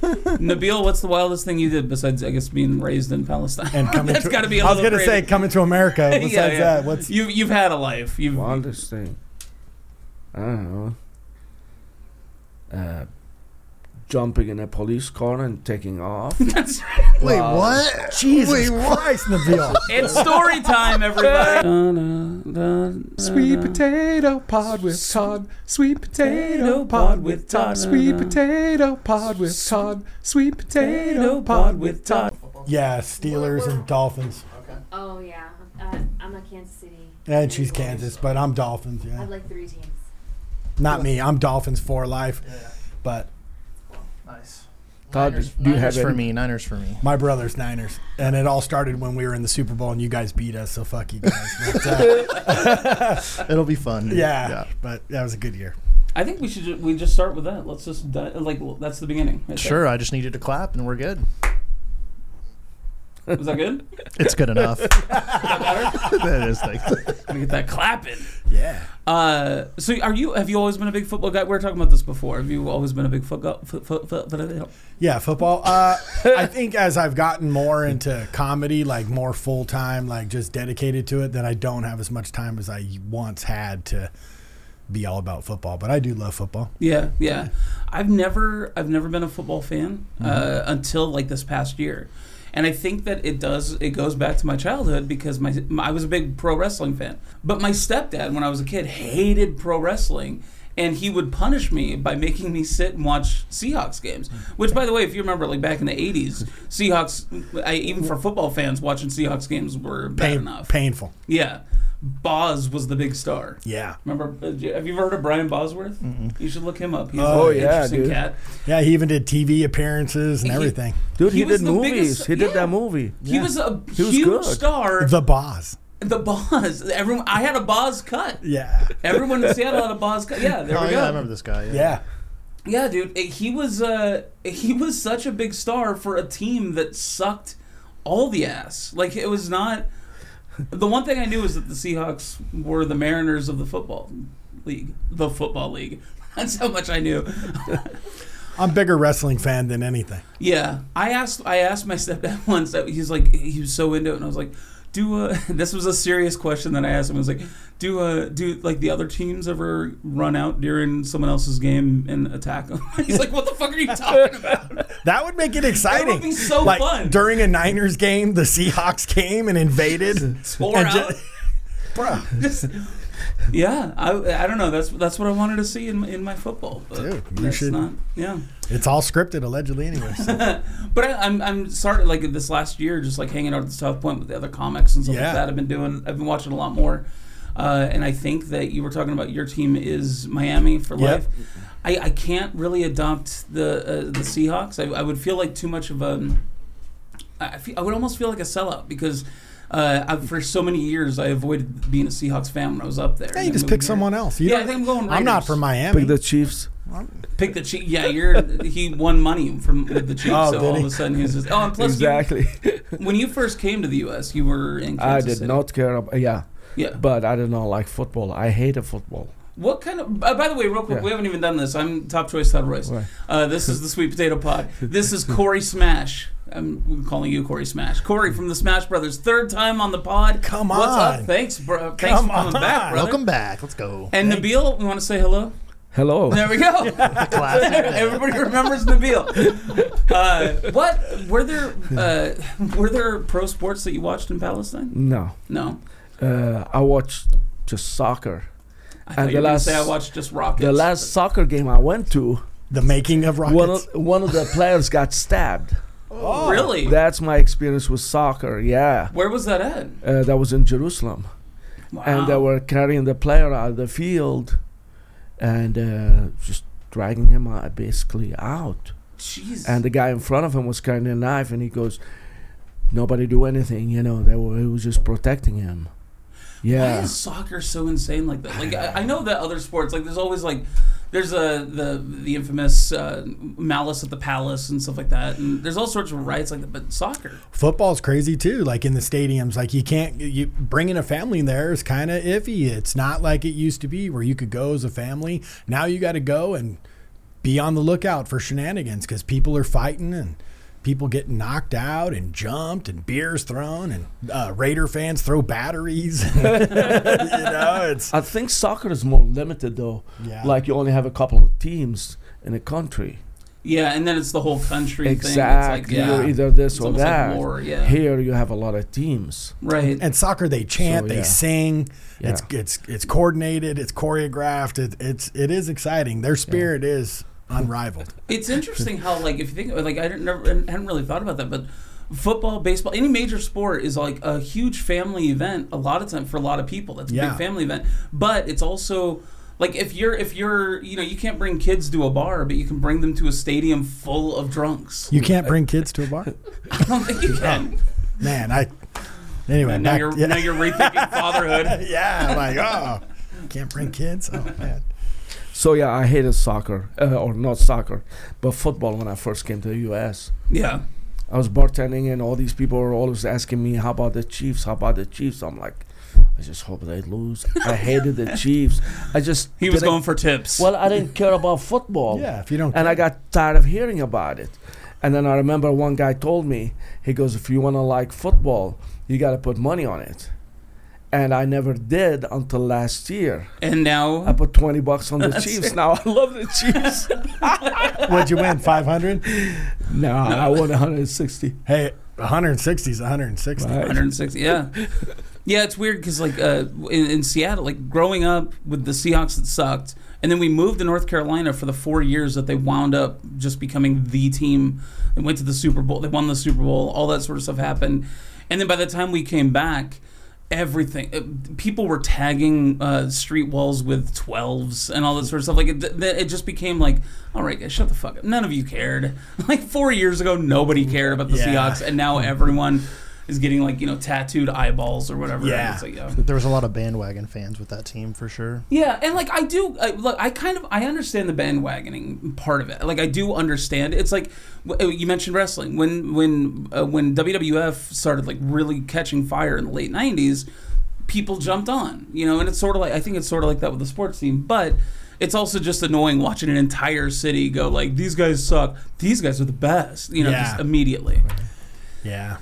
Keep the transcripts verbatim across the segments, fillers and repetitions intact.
Nabil, what's the wildest thing you did besides, I guess, being raised in Palestine? And coming That's to, got to be a I was little going to crazy. say coming to America. Besides yeah, yeah. that, what's you, you've had a life. You've, Wildest thing. I don't know. Uh, jumping in a police car and taking off. That's right. Wait, what? Jesus Wait, what? Christ, Nabil. It's story time, everybody. Dun, dun, dun, Sweet dun. potato pod with Todd. Sweet potato pod with Todd. Sweet potato pod with Todd. Sweet potato pod with Todd. Yeah, Steelers and Dolphins. Oh yeah, uh, I'm a Kansas City. And she's Kansas, but I'm Dolphins. I Yeah, have like three teams. not me. I'm Dolphins for life. But Nice. Todd, Niners, do you Niners have for any- me. Niners for me. my brother's Niners, and it all started when we were in the Super Bowl and you guys beat us. So fuck you guys. But, uh, It'll be fun. yeah, but that was a good year. I think we should ju- we just start with that. Let's just di- like that's the beginning. Right there. Sure. I just need you to clap, and we're good. Was that good? It's good enough. That That is like. Gotta get that clapping. Yeah. Uh, so are you? Have you always been a big football guy? We were talking about this before. Have you always been a big football? Foot, foot, foot, foot, Yeah, football. Uh, I think as I've gotten more into comedy, like more full time, like just dedicated to it, then I don't have as much time as I once had to be all about football. But I do love football. Yeah, yeah. I've never, I've never been a football fan uh, until like this past year, and I think that it does. It goes back to my childhood because my, my I was a big pro wrestling fan. But my stepdad, when I was a kid, hated pro wrestling. And he would punish me by making me sit and watch Seahawks games. Which, by the way, if you remember, like back in the eighties, Seahawks, I, even for football fans, watching Seahawks games were bad Pain, enough. painful. Yeah. Boz was the big star. Yeah. Remember, uh, have you ever heard of Brian Bosworth? You should look him up. He's Oh, an yeah, interesting dude. cat. Yeah, he even did T V appearances and He- everything. Dude, he, He was did the movies. biggest- he did yeah. that movie. He was a He was huge good. star. The Boz. The Boz. Everyone, I had a Boz cut. Yeah. Everyone in Seattle had a Boz cut. Yeah, there Oh we yeah, I go. remember this guy. Yeah. Yeah. Yeah, dude, he was uh, he was such a big star for a team that sucked all the ass. Like it was not. The one thing I knew is that the Seahawks were the Mariners of the football league, the football league. That's how much I knew. I'm a bigger wrestling fan than anything. Yeah, I asked I asked my stepdad once. That he's like he was so into it, and I was like, "Do uh, this was a serious question that I asked him. I was like, do uh, do like the other teams ever run out during someone else's game and attack them?" He's like, "What the fuck are you talking about?" That would make it exciting. That would be so like, fun. During a Niners game, the Seahawks came and invaded. Tore and out. ju- Bro. Just, yeah, I I don't know. That's that's what I wanted to see in my, in my football. But Dude, you that's should- not. Yeah, It's all scripted, allegedly, anyway. So. but I, I'm I'm started like this last year, just like hanging out at the South Point with the other comics and stuff Yeah. like that. I've been doing. I've been watching a lot more, uh, and I think that you were talking about your team is Miami for Yep. life. I, I can't really adopt the uh, the Seahawks. I, I would feel like too much of a. I feel, I would almost feel like a sellout because. Uh, I, for so many years, I avoided being a Seahawks fan when I was up there. Yeah, And you then just moved pick here. someone else. You Yeah, don't- I think I'm going I'm not Raiders. from Miami. Pick the Chiefs. Pick the Chiefs. Yeah, you're. He won money from with the Chiefs, Oh, so did all he? of a sudden he's just. Oh, and plus, you- Exactly. when you first came to the U S, you were in I Kansas did City. not care about. Yeah, Yeah. but I did not like football. I hated football. What kind of? Uh, by the way, real quick, Yeah. we haven't even done this. I'm Top Choice Todd Royce. Right. Uh, this is the Sweet Potato Pod. This is Corey Smash. I'm calling you Corey Smash. Corey from the Smash Brothers, third time on the pod. Come What's on. up? Thanks, bro. Thanks Come for coming on. back, brother. Welcome back. Let's go. And Nabil, we want to say hello. Hello. There we go. Classic. Everybody remembers Nabil. Uh, what were there? Uh, were there pro sports that you watched in Palestine? No, No. uh, I watched just soccer. I thought And you the were gonna last- say I watched just Rockets. The last soccer game I went to, The making of Rockets. one of, one of the players got stabbed. Oh, really? That's my experience with soccer. Yeah, Where was that at? uh, that was in Jerusalem, Wow. and they were carrying the player out of the field, and uh, just dragging him out, basically out. Jeez. And the guy in front of him was carrying a knife, and he goes, "Nobody do anything." You know, they were. He was just protecting him. Why Yeah. is soccer so insane like that? Like I, I know that other sports, like there's always like, there's a the the infamous uh, Malice at the Palace and stuff like that, and there's all sorts of riots like that. But soccer, Football's crazy too. Like in the stadiums, like you can't you bringing a family there is kind of iffy. It's not like it used to be where you could go as a family. Now you got to go and be on the lookout for shenanigans because people are fighting and people getting knocked out and jumped and beers thrown and uh, Raider fans throw batteries. you know, it's I think soccer is more limited though. Yeah. Like you only have a couple of teams in a country. Yeah, and then it's the whole country Exactly. thing. It's like, yeah, You're either this it's or almost like that. war, yeah. Here you have a lot of teams. right. and soccer they chant, So, they yeah. sing. Yeah. It's it's it's coordinated, it's choreographed. It, it's it is exciting. Their spirit is unrivaled. It's interesting how, like, if you think, like, I didn't, never, I hadn't really thought about that, but football, baseball, any major sport is like a huge family event. A lot of time for a lot of people, that's a Yeah. big family event. But it's also like if you're, if you're, you know, you can't bring kids to a bar, but you can bring them to a stadium full of drunks. You can't bring kids to a bar, I don't think you can. man. I anyway. And now back- you're, yeah. now you're rethinking fatherhood. yeah, like oh, can't bring kids. Oh man. So yeah, I hated soccer, uh, or not soccer, but football when I first came to the U S. Yeah. I was bartending and all these people were always asking me, how about the Chiefs? How about the Chiefs? I'm like, I just hope they lose. I hated the Chiefs. I just He was didn't- going for tips. Well, I didn't care about football. Yeah, if you don't. And I got tired of hearing about it. And then I remember one guy told me, he goes, if you want to like football, you got to put money on it. And I never did until last year. And I now, put twenty bucks on the That's Chiefs. it. Now I love the Chiefs. What'd you win? Five hundred. no, I won one hundred sixty. Hey, one hundred sixty is one hundred sixty. Right. one hundred sixty, yeah. Yeah, it's weird because, like, uh, in, in Seattle, like, growing up with the Seahawks, it sucked. And then we moved to North Carolina for the four years that they wound up just becoming the team. They went to the Super Bowl. They won the Super Bowl. All that sort of stuff happened. And then by the time we came back, everything, uh, people were tagging uh, street walls with twelves and all that sort of stuff. Like, it, th- it just became like, all right, guys, shut the fuck up. None of you cared. Like, four years ago, nobody cared about the Yeah. Seahawks. And now everyone is getting, like, you know, tattooed eyeballs or whatever. Yeah. And it's like, yeah. There was a lot of bandwagon fans with that team for sure. Yeah, and like I do, I, look, I kind of I understand the bandwagoning part of it. Like I do understand. It's like w- you mentioned wrestling when when uh, when W W F started like really catching fire in the late nineties, people jumped on, you know, and it's sort of like I think it's sort of like that with the sports team, but it's also just annoying watching an entire city go like these guys suck, these guys are the best, you know, Yeah. just immediately. Yeah.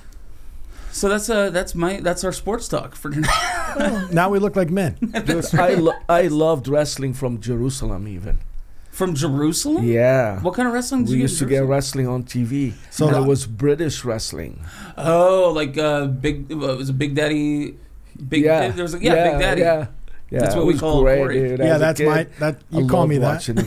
So that's uh that's my that's our sports talk for tonight. Now we look like men. Dude, I, lo- I loved wrestling from Jerusalem even. From Jerusalem. Yeah. What kind of wrestling did We you used to in get Jerusalem? wrestling on T V. So and the- it was British wrestling. Oh, like uh, big. Uh, it was a Big Daddy. Big. yeah. There was a, yeah, Big Daddy. Yeah. Yeah, That's what it we was call great, Corey. dude. Yeah, As a that's kid, my that I you call loved me that. watching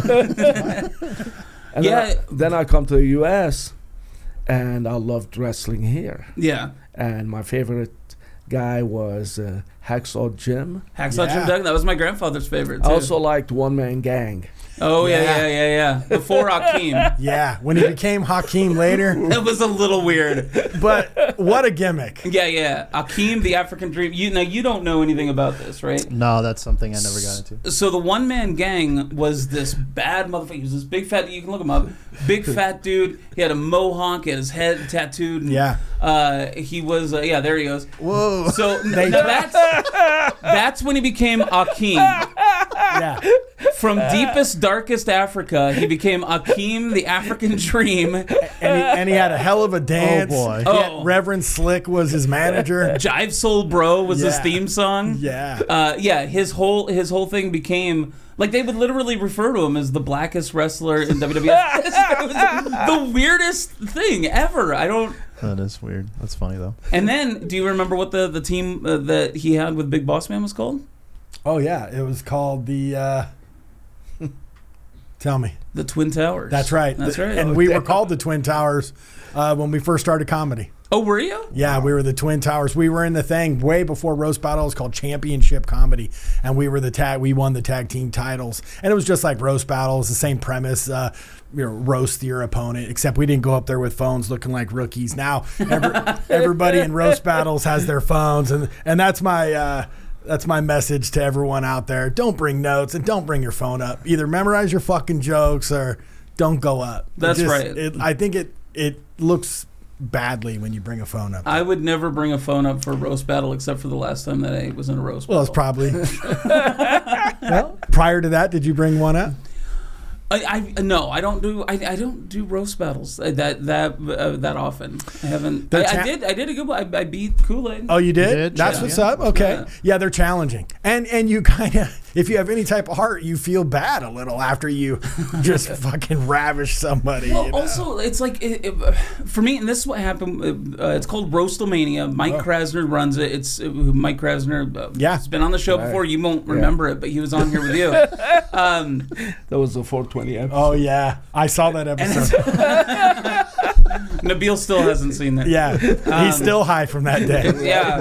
him. And Yeah. then I, then I come to the U S and I loved wrestling here. Yeah. And my favorite guy was uh, Hacksaw Jim. Hacksaw Yeah. Jim Duggan. That was my grandfather's favorite too. I also liked One Man Gang. oh yeah, Yeah. yeah, yeah, yeah. Before Akeem, Yeah, when he became Hakeem later. it was a little weird. But what a gimmick. Yeah, yeah. Akeem, the African Dream. You now you don't know anything about this, right? No, that's something I never got into. So the one man gang was this bad motherfucker. He was this big fat. You can look him up. Big fat dude. He had a mohawk. He had his head tattooed. And, Yeah. Uh, he was. Uh, yeah, there he goes. Whoa. So They- that's that's when he became Akeem. Yeah. From deepest, darkest Africa, he became Akeem, the African Dream. And he, and he had a hell of a dance. boy. He had- Oh. Reverend Slick was his manager. Jive Soul Bro was his Yeah. theme song. Yeah. Uh, yeah, his whole his whole thing became like they would literally refer to him as the blackest wrestler in W W F. It was the weirdest thing ever. I don't. That is weird. That's funny though. And then, do you remember what the the team uh, that he had with Big Boss Man was called? Oh yeah, it was called the. Uh, tell me. The Twin Towers. That's right. That's right. And we were called the Twin Towers uh, when we first started comedy. Oh, were you? Yeah, we were the Twin Towers. We were in the thing way before Roast Battle. It was called Championship Comedy, and we were the tag. We won the tag team titles, and it was just like Roast Battle. It was the same premise. Uh, you know, roast your opponent, except we didn't go up there with phones looking like rookies. Now every, everybody in Roast Battles has their phones, and and that's my. Uh, That's my message to everyone out there. Don't bring notes and don't bring your phone up. Either memorize your fucking jokes or don't go up. It That's just- right. It, I think it it looks badly when you bring a phone up. I would never bring a phone up for a roast battle except for the last time that I was in a roast Well, it's battle. probably. Well, prior to that, did you bring one up? I, I no, I don't do I, I don't do roast battles uh, that that uh, that often. I haven't. I, They're I cha- did I did a good one. I, I beat Kool-Aid. Oh, you did? You did? That's Yeah. what's Yeah. up. Okay. Yeah. Yeah. They're challenging, and and you kind of, if you have any type of heart, you feel bad a little after you just fucking ravish somebody. Well, you know? also, it's like it, it, for me, and this is what happened. Uh, it's called Roastalmania. Mike Oh. Krasner runs it. It's uh, Mike Krasner. Uh, Yeah. has been on the show Right. before. You won't Yeah. remember it, but he was on here with you. Um, That was the four twenty episode. Oh yeah, I saw that episode. Nabil still hasn't seen it. Yeah, Um, he's still high from that day. Yeah.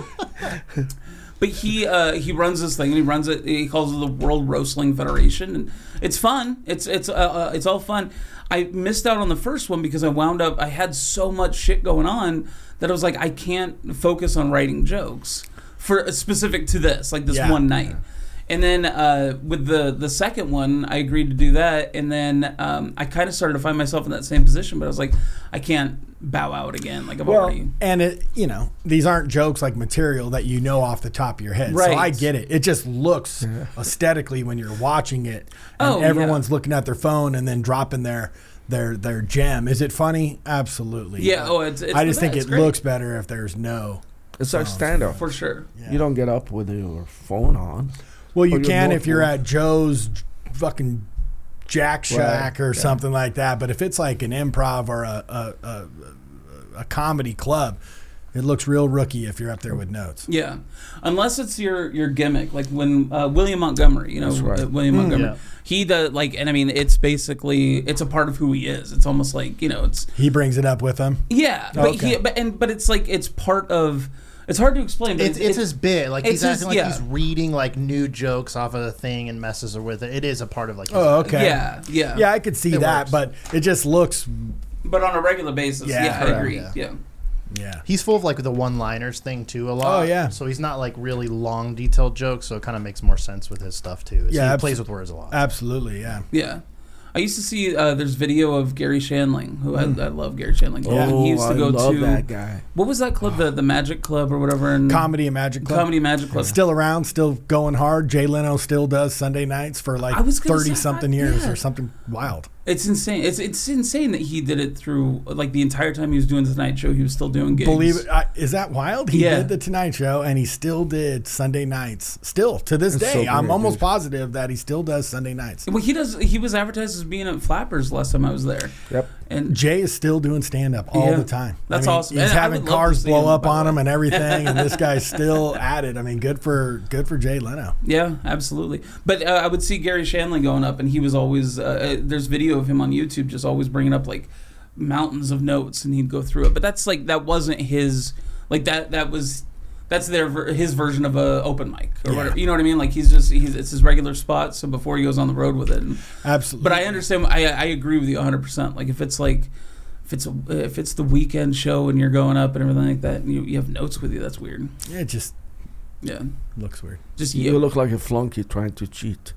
yeah. But he uh, he runs this thing, and he runs it. He calls it the World Roastling Federation, and it's fun. It's it's uh, uh, it's all fun. I missed out on the first one because I wound up. I had so much shit going on that I was like, I can't focus on writing jokes for specific to this, like this Yeah. one night. And then uh, with the the second one, I agreed to do that, and then um, I kind of started to find myself in that same position. But I was like, I can't bow out again. Like I've Well, already. and it, you know, these aren't jokes like material that you know off the top of your head. So Right. I get it. It just looks aesthetically when you're watching it, and Oh, yeah. everyone's looking at their phone and then dropping their their their gem. Is it funny? Absolutely. Yeah. But Oh, it's. it's I just the think best. it It's great. looks better if there's no. It's like sounds. stand up. for sure. Yeah. You don't get up with your phone on. Well, you or your can if you're notebook. at Joe's fucking Jack Shack Right, or yeah. something like that. But if it's like an improv or a a, a a comedy club, it looks real rookie if you're up there with notes. Yeah, unless it's your your gimmick, like when uh, William Montgomery, you know, That's right. uh, William Mm. Montgomery, Yeah. he does like, and I mean, it's basically it's a part of who he is. It's almost like you know, it's He brings it up with him. yeah, but Okay. he, but and but it's like it's part of. It's hard to explain, but It's, it's his bit. Like it's he's his- acting like yeah. he's reading like new jokes off of the thing and messes with it. It is a part of like. His Oh, okay. yeah, yeah, Yeah, I could see It that, works. but it just looks. But on a regular basis, Yeah, yeah, I correct, agree. yeah. Yeah. Yeah. He's full of like the one-liners thing too a lot. Oh, yeah. So he's not like really long, detailed jokes. So it kind of makes more sense with his stuff too. So Yeah, he abs- plays with words a lot. Absolutely, yeah. Yeah. I used to see uh, there's video of Gary Shandling, who I, I love Gary Shandling. Yeah. Oh, He used to I go love to that guy. what was that club, the the Magic Club or whatever, and Comedy and Magic Club. Comedy Magic Club. Still around, still going hard. Jay Leno still does Sunday nights for like I was gonna thirty say, something I- years yeah. or something wild. It's insane. It's it's insane that he did it through like the entire time he was doing the Tonight Show. He was still doing gigs. Believe it, I, is that wild? He Yeah. did the Tonight Show and he still did Sunday nights. Still to this That's day, so I'm weird, almost dude. positive that he still does Sunday nights. Well, he does. He was advertised as being at Flappers last time I was there, Yep. and Jay is still doing stand up all Yeah. the time. That's awesome. He's And I having would love to cars see blow him, up by the on way. him and everything, and this guy's still at it. I mean, good for good for Jay Leno. yeah, absolutely. But uh, I would see Gary Shandling going up, and he was always uh, uh, there's video of him on YouTube just always bringing up like mountains of notes, and he'd go through it. But that's like that wasn't his like that that was. That's their ver- his version of a open mic or Yeah. whatever. You know what I mean? Like he's just he's it's his regular spot. So before he goes on the road with it, and, Absolutely. but I understand. I I agree with you one hundred percent. Like if it's like if it's a, if it's the weekend show and you're going up and everything like that, and you you have notes with you, that's weird. Yeah, it just Yeah, looks weird. just You you. look like a flunky trying to cheat.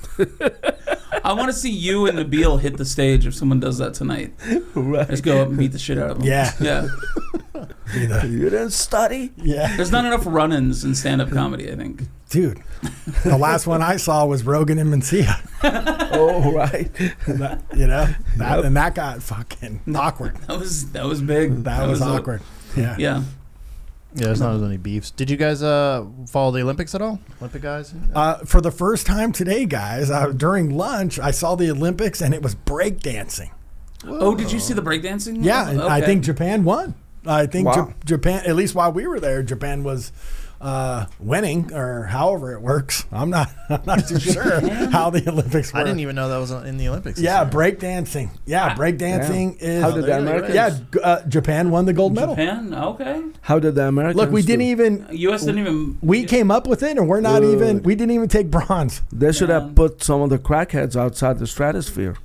I want to see you and Nabil hit the stage if someone does that tonight. Right. Just go up and beat the shit out of them. Yeah. yeah. Be the- You didn't study? yeah, There's not enough run-ins in stand-up comedy, I think. dude. The last one I saw was Rogan and Mencia. Oh, right. And that, you know, that, and that got fucking awkward. That was that was big. That, was, a- awkward. Yeah. yeah. Yeah, there's not as many beefs. Did you guys uh, follow the Olympics at all? Olympic guys? Uh, for the first time today, guys, uh, during lunch, I saw the Olympics and it was breakdancing. Oh, did you see the breakdancing? Yeah, and I Okay. think Japan won. I think Wow. Ja- Japan, at least while we were there, Japan was uh, winning, or however it works. I'm not, I'm not too sure how the Olympics work. I didn't even know that was in the Olympics. this Yeah, year. breakdancing. Yeah, breakdancing is. How did the there you go. Americans? Yeah, g- uh, Japan won the gold medal. Japan. Okay. How did the Americans? Look, we didn't do? even. U S didn't even. We came up with it, and we're not Good. even. We didn't even take bronze. They should Yeah. have put some of the crackheads outside the stratosphere.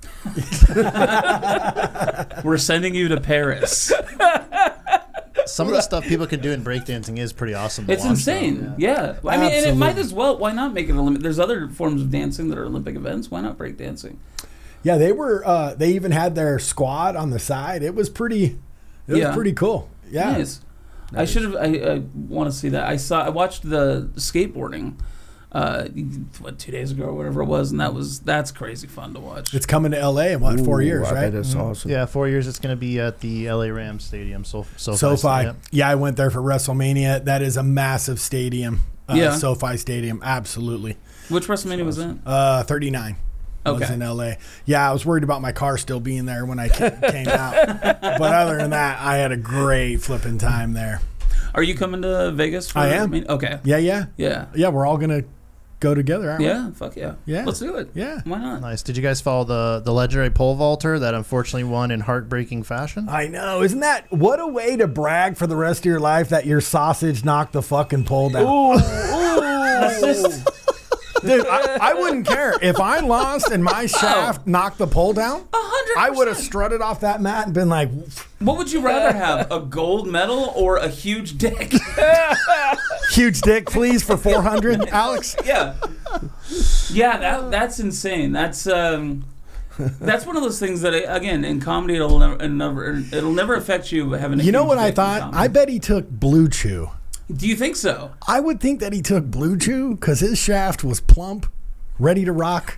We're sending you to Paris. Some of the stuff people can do in breakdancing is pretty awesome. To It's watch, though. insane. Yeah. I mean, and it might Absolutely. as well. Why not make it Olympic? There's other forms of dancing that are Olympic events. Why not breakdancing? Yeah, they were. Uh, they even had their squad on the side. It was pretty. It Yeah. was pretty cool. Yeah. Nice. I should have. I, I want to see that. I saw. I watched the skateboarding. uh, what two days ago or whatever it was, and that was that's crazy fun to watch. It's coming to L A in what four Ooh, years, I right? bet it's Mhm. awesome. Yeah, four years. It's going to be at the L A Rams Stadium. So, SoFi. SoFi. Yep. Yeah, I went there for WrestleMania. That is a massive stadium. Uh, Yeah. SoFi Stadium, absolutely. Which WrestleMania was that? Uh, thirty-nine. Was Okay. in L A. Yeah, I was worried about my car still being there when I ca- came out. But other than that, I had a great flipping time there. Are you coming to Vegas? For I am. mean, okay. Yeah, yeah. Yeah. Yeah, we're all going to go together, aren't Yeah. Fuck yeah. Yeah. Let's do it. we? Yeah. Why not? Nice. Did you guys follow the the legendary pole vaulter that unfortunately won in heartbreaking fashion? I know. Isn't that what a way to brag for the rest of your life that your sausage knocked the fucking pole down? Ooh, ooh. Dude, I, I wouldn't care. If I lost and my shaft knocked the pole down, A hundred. I would have percent. strutted off that mat and been like, What would you rather have, a gold medal or a huge dick? huge dick, please, for four hundred, Alex. Yeah. Yeah, that that's insane. That's um that's one of those things that again in comedy it'll never, it'll never it'll never affect you having a You know huge what I dick in thought? comedy. I bet he took Blue Chew. Do you think so? I would think that he took Blue Chew because his shaft was plump, ready to rock.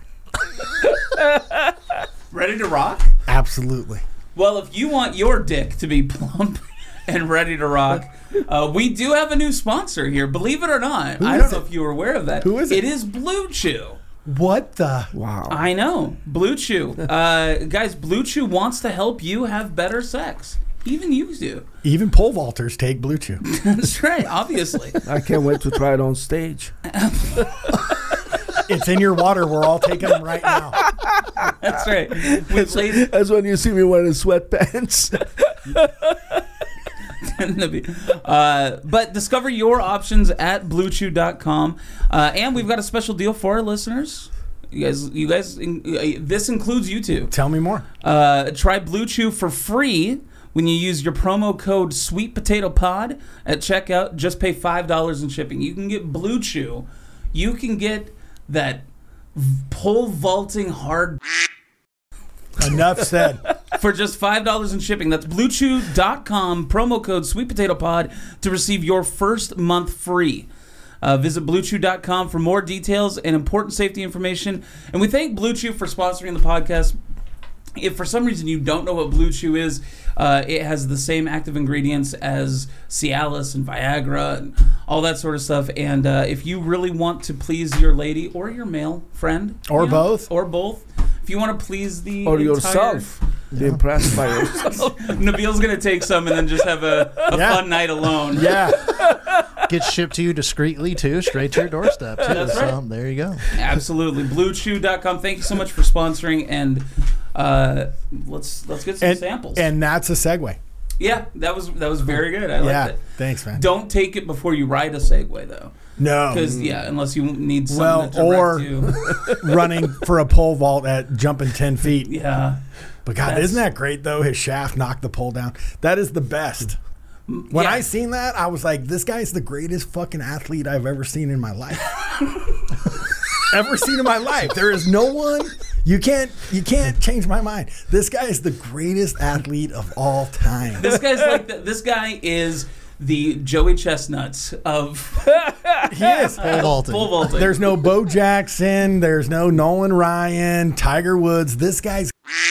Ready to rock? Absolutely. Well, if you want your dick to be plump and ready to rock, uh, we do have a new sponsor here. Believe it or not. Who I is don't know it? if you were aware of that. Who is it? It is Blue Chew. What the? Wow. I know. Blue Chew. Uh, guys, Blue Chew wants to help you have better sex. Even you do. Even pole vaulters take Blue Chew. That's right, obviously. I can't wait to try it on stage. It's in your water. We're all taking them right now. That's right. We played That's when you see me wearing sweatpants. uh, but discover your options at blue chew dot com. Uh, and we've got a special deal for our listeners. You guys, you guys, uh, this includes you two. Tell me more. Uh, try Blue Chew for free when you use your promo code Sweet Potato Pod at checkout. Just pay five dollars in shipping. You can get Blue Chew. You can get that pole vaulting hard Enough said. for just five dollars in shipping. That's blue chew dot com, promo code Sweet Potato Pod to receive your first month free. Uh, visit blue chew dot com for more details and important safety information. And we thank Blue Chew for sponsoring the podcast. If for some reason you don't know what Blue Chew is, uh, it has the same active ingredients as Cialis and Viagra and all that sort of stuff. And uh, if you really want to please your lady or your male friend, Or you know, both. or both, if you want to please the Or entire- yourself. Be impressed by yourself. Nabil's gonna take some and then just have a, a Yeah. fun night alone. Yeah. Gets shipped to you discreetly too, straight to your doorstep too. That's so right. there you go. Absolutely. blue chew dot com. Thank you so much for sponsoring, and uh, let's let's get some And, samples. and that's a segue. yeah, that was that was very good. I Yeah. liked it. Thanks, man. Don't take it before you ride a Segway though, No. because yeah, unless you need something Well, to direct or- you. Running for a pole vault at jumping ten feet. Yeah. But God, That's- isn't that great though? His shaft knocked the pole down. That is the best. When Yeah. I seen that, I was like, this guy's the greatest fucking athlete I've ever seen in my life. ever seen in my life. There is no one you can't you can't change my mind. This guy is the greatest athlete of all time. This guy's like the, this guy is the Joey Chestnuts of He is. Pole vaulting. pole vaulting. There's no Bo Jackson. There's no Nolan Ryan, Tiger Woods. This guy's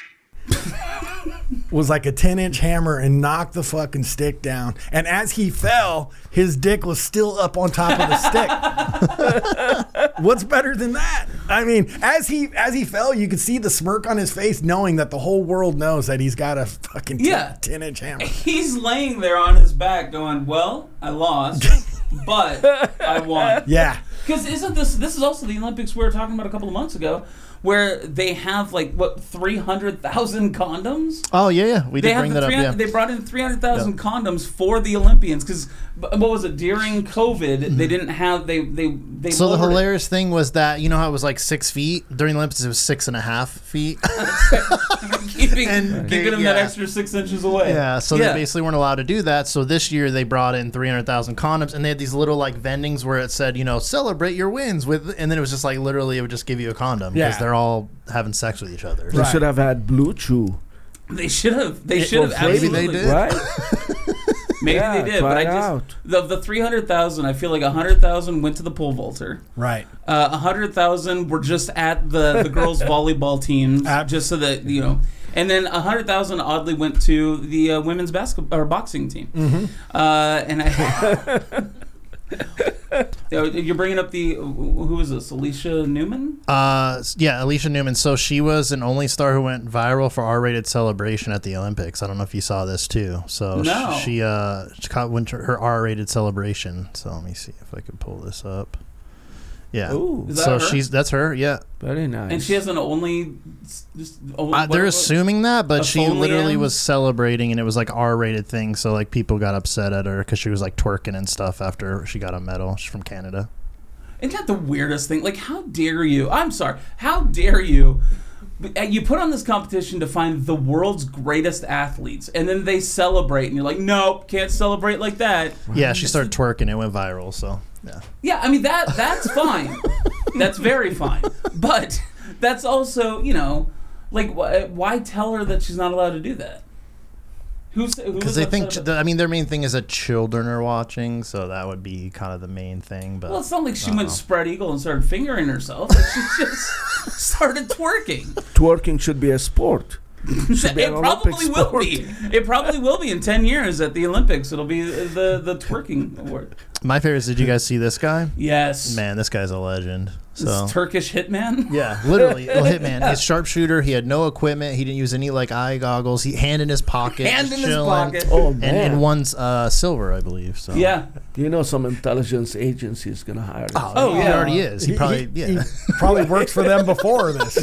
was like a ten inch hammer and knocked the fucking stick down. And as he fell, his dick was still up on top of the stick. What's better than that? I mean, as he as he fell, you could see the smirk on his face, knowing that the whole world knows that he's got a fucking Yeah. ten inch hammer. He's laying there on his back going, well, I lost, but I won. Yeah. Because isn't this, this is also the Olympics we were talking about a couple of months ago, where they have like, what, three hundred thousand condoms? Oh yeah, yeah. We They did have bring the that up. three Yeah. hundred, they brought in three hundred thousand condoms for the Olympians because what was it during COVID? They didn't have they they they. So the lowered it. hilarious thing was that you know how it was like six feet during the Olympics, it was six and a half feet. keeping And keeping they- them that yeah. extra six inches away. Yeah, so Yeah. they basically weren't allowed to do that. So this year they brought in three hundred thousand condoms, and they had these little like vendings where it said, you know, celebrate your wins with, and then it was just like literally it would just give you a condom because Yeah. they're all having sex with each other. They Right. should have had Blue Chew. They should have. They It- should have. for free. Maybe they absolutely. did. Right? Maybe Yeah, they did, try but I it just out. the the three hundred thousand. I feel like a hundred thousand went to the pole vaulter. Right. Uh, a hundred thousand were just at the the girls' volleyball teams, Ab- just so that you know. And then a hundred thousand oddly went to the uh, women's basketball or boxing team. Mm-hmm. Uh, and I. You're bringing up the who is this? Alicia Newman? Uh, yeah, Alicia Newman. So she was an only star who went viral for R-rated celebration at the Olympics. I don't know if you saw this too. So No. she, she uh she caught went to her R-rated celebration. So let me see if I can pull this up. Yeah. Ooh, Is that So her? she's that's her. Yeah. very nice. And she has an only. Just, oh, Uh, what- they're what- assuming that, but a she phone literally Leanne? was celebrating, and it was like R-rated thing. So like people got upset at her because she was like twerking and stuff after she got a medal. She's from Canada. Isn't that the weirdest thing? Like, how dare you? I'm sorry. How dare you? You put on this competition to find the world's greatest athletes, and then they celebrate, and you're like, nope, can't celebrate like that. Yeah, she started twerking. It went viral. So yeah. Yeah, I mean that that's fine. That's very fine. But that's also, you know, like why, why tell her that she's not allowed to do that? Who's who Because was they upset think, about- the, I mean, their main thing is that children are watching, so that would be kind of the main thing. But Well, it's not like she I went don't know. spread eagle and started fingering herself. Like she just started twerking. Twerking should be a sport. Should be It an probably Olympic will sport. be. It probably will be in ten years at the Olympics. It'll be the the twerking award. My favorite is, did you guys see this guy? Yes. Man, this guy's a legend. This So Turkish hitman. yeah, literally, a hitman. He's sharpshooter. He had no equipment. He didn't use any like eye goggles. He hand in his pocket, Hand just in his chilling. pocket. Oh and man! and one's uh, silver, I believe. So Yeah. You know, some intelligence agency is gonna hire this. Oh, Oh, he yeah. already is. He, probably he, yeah. he probably worked for them before this.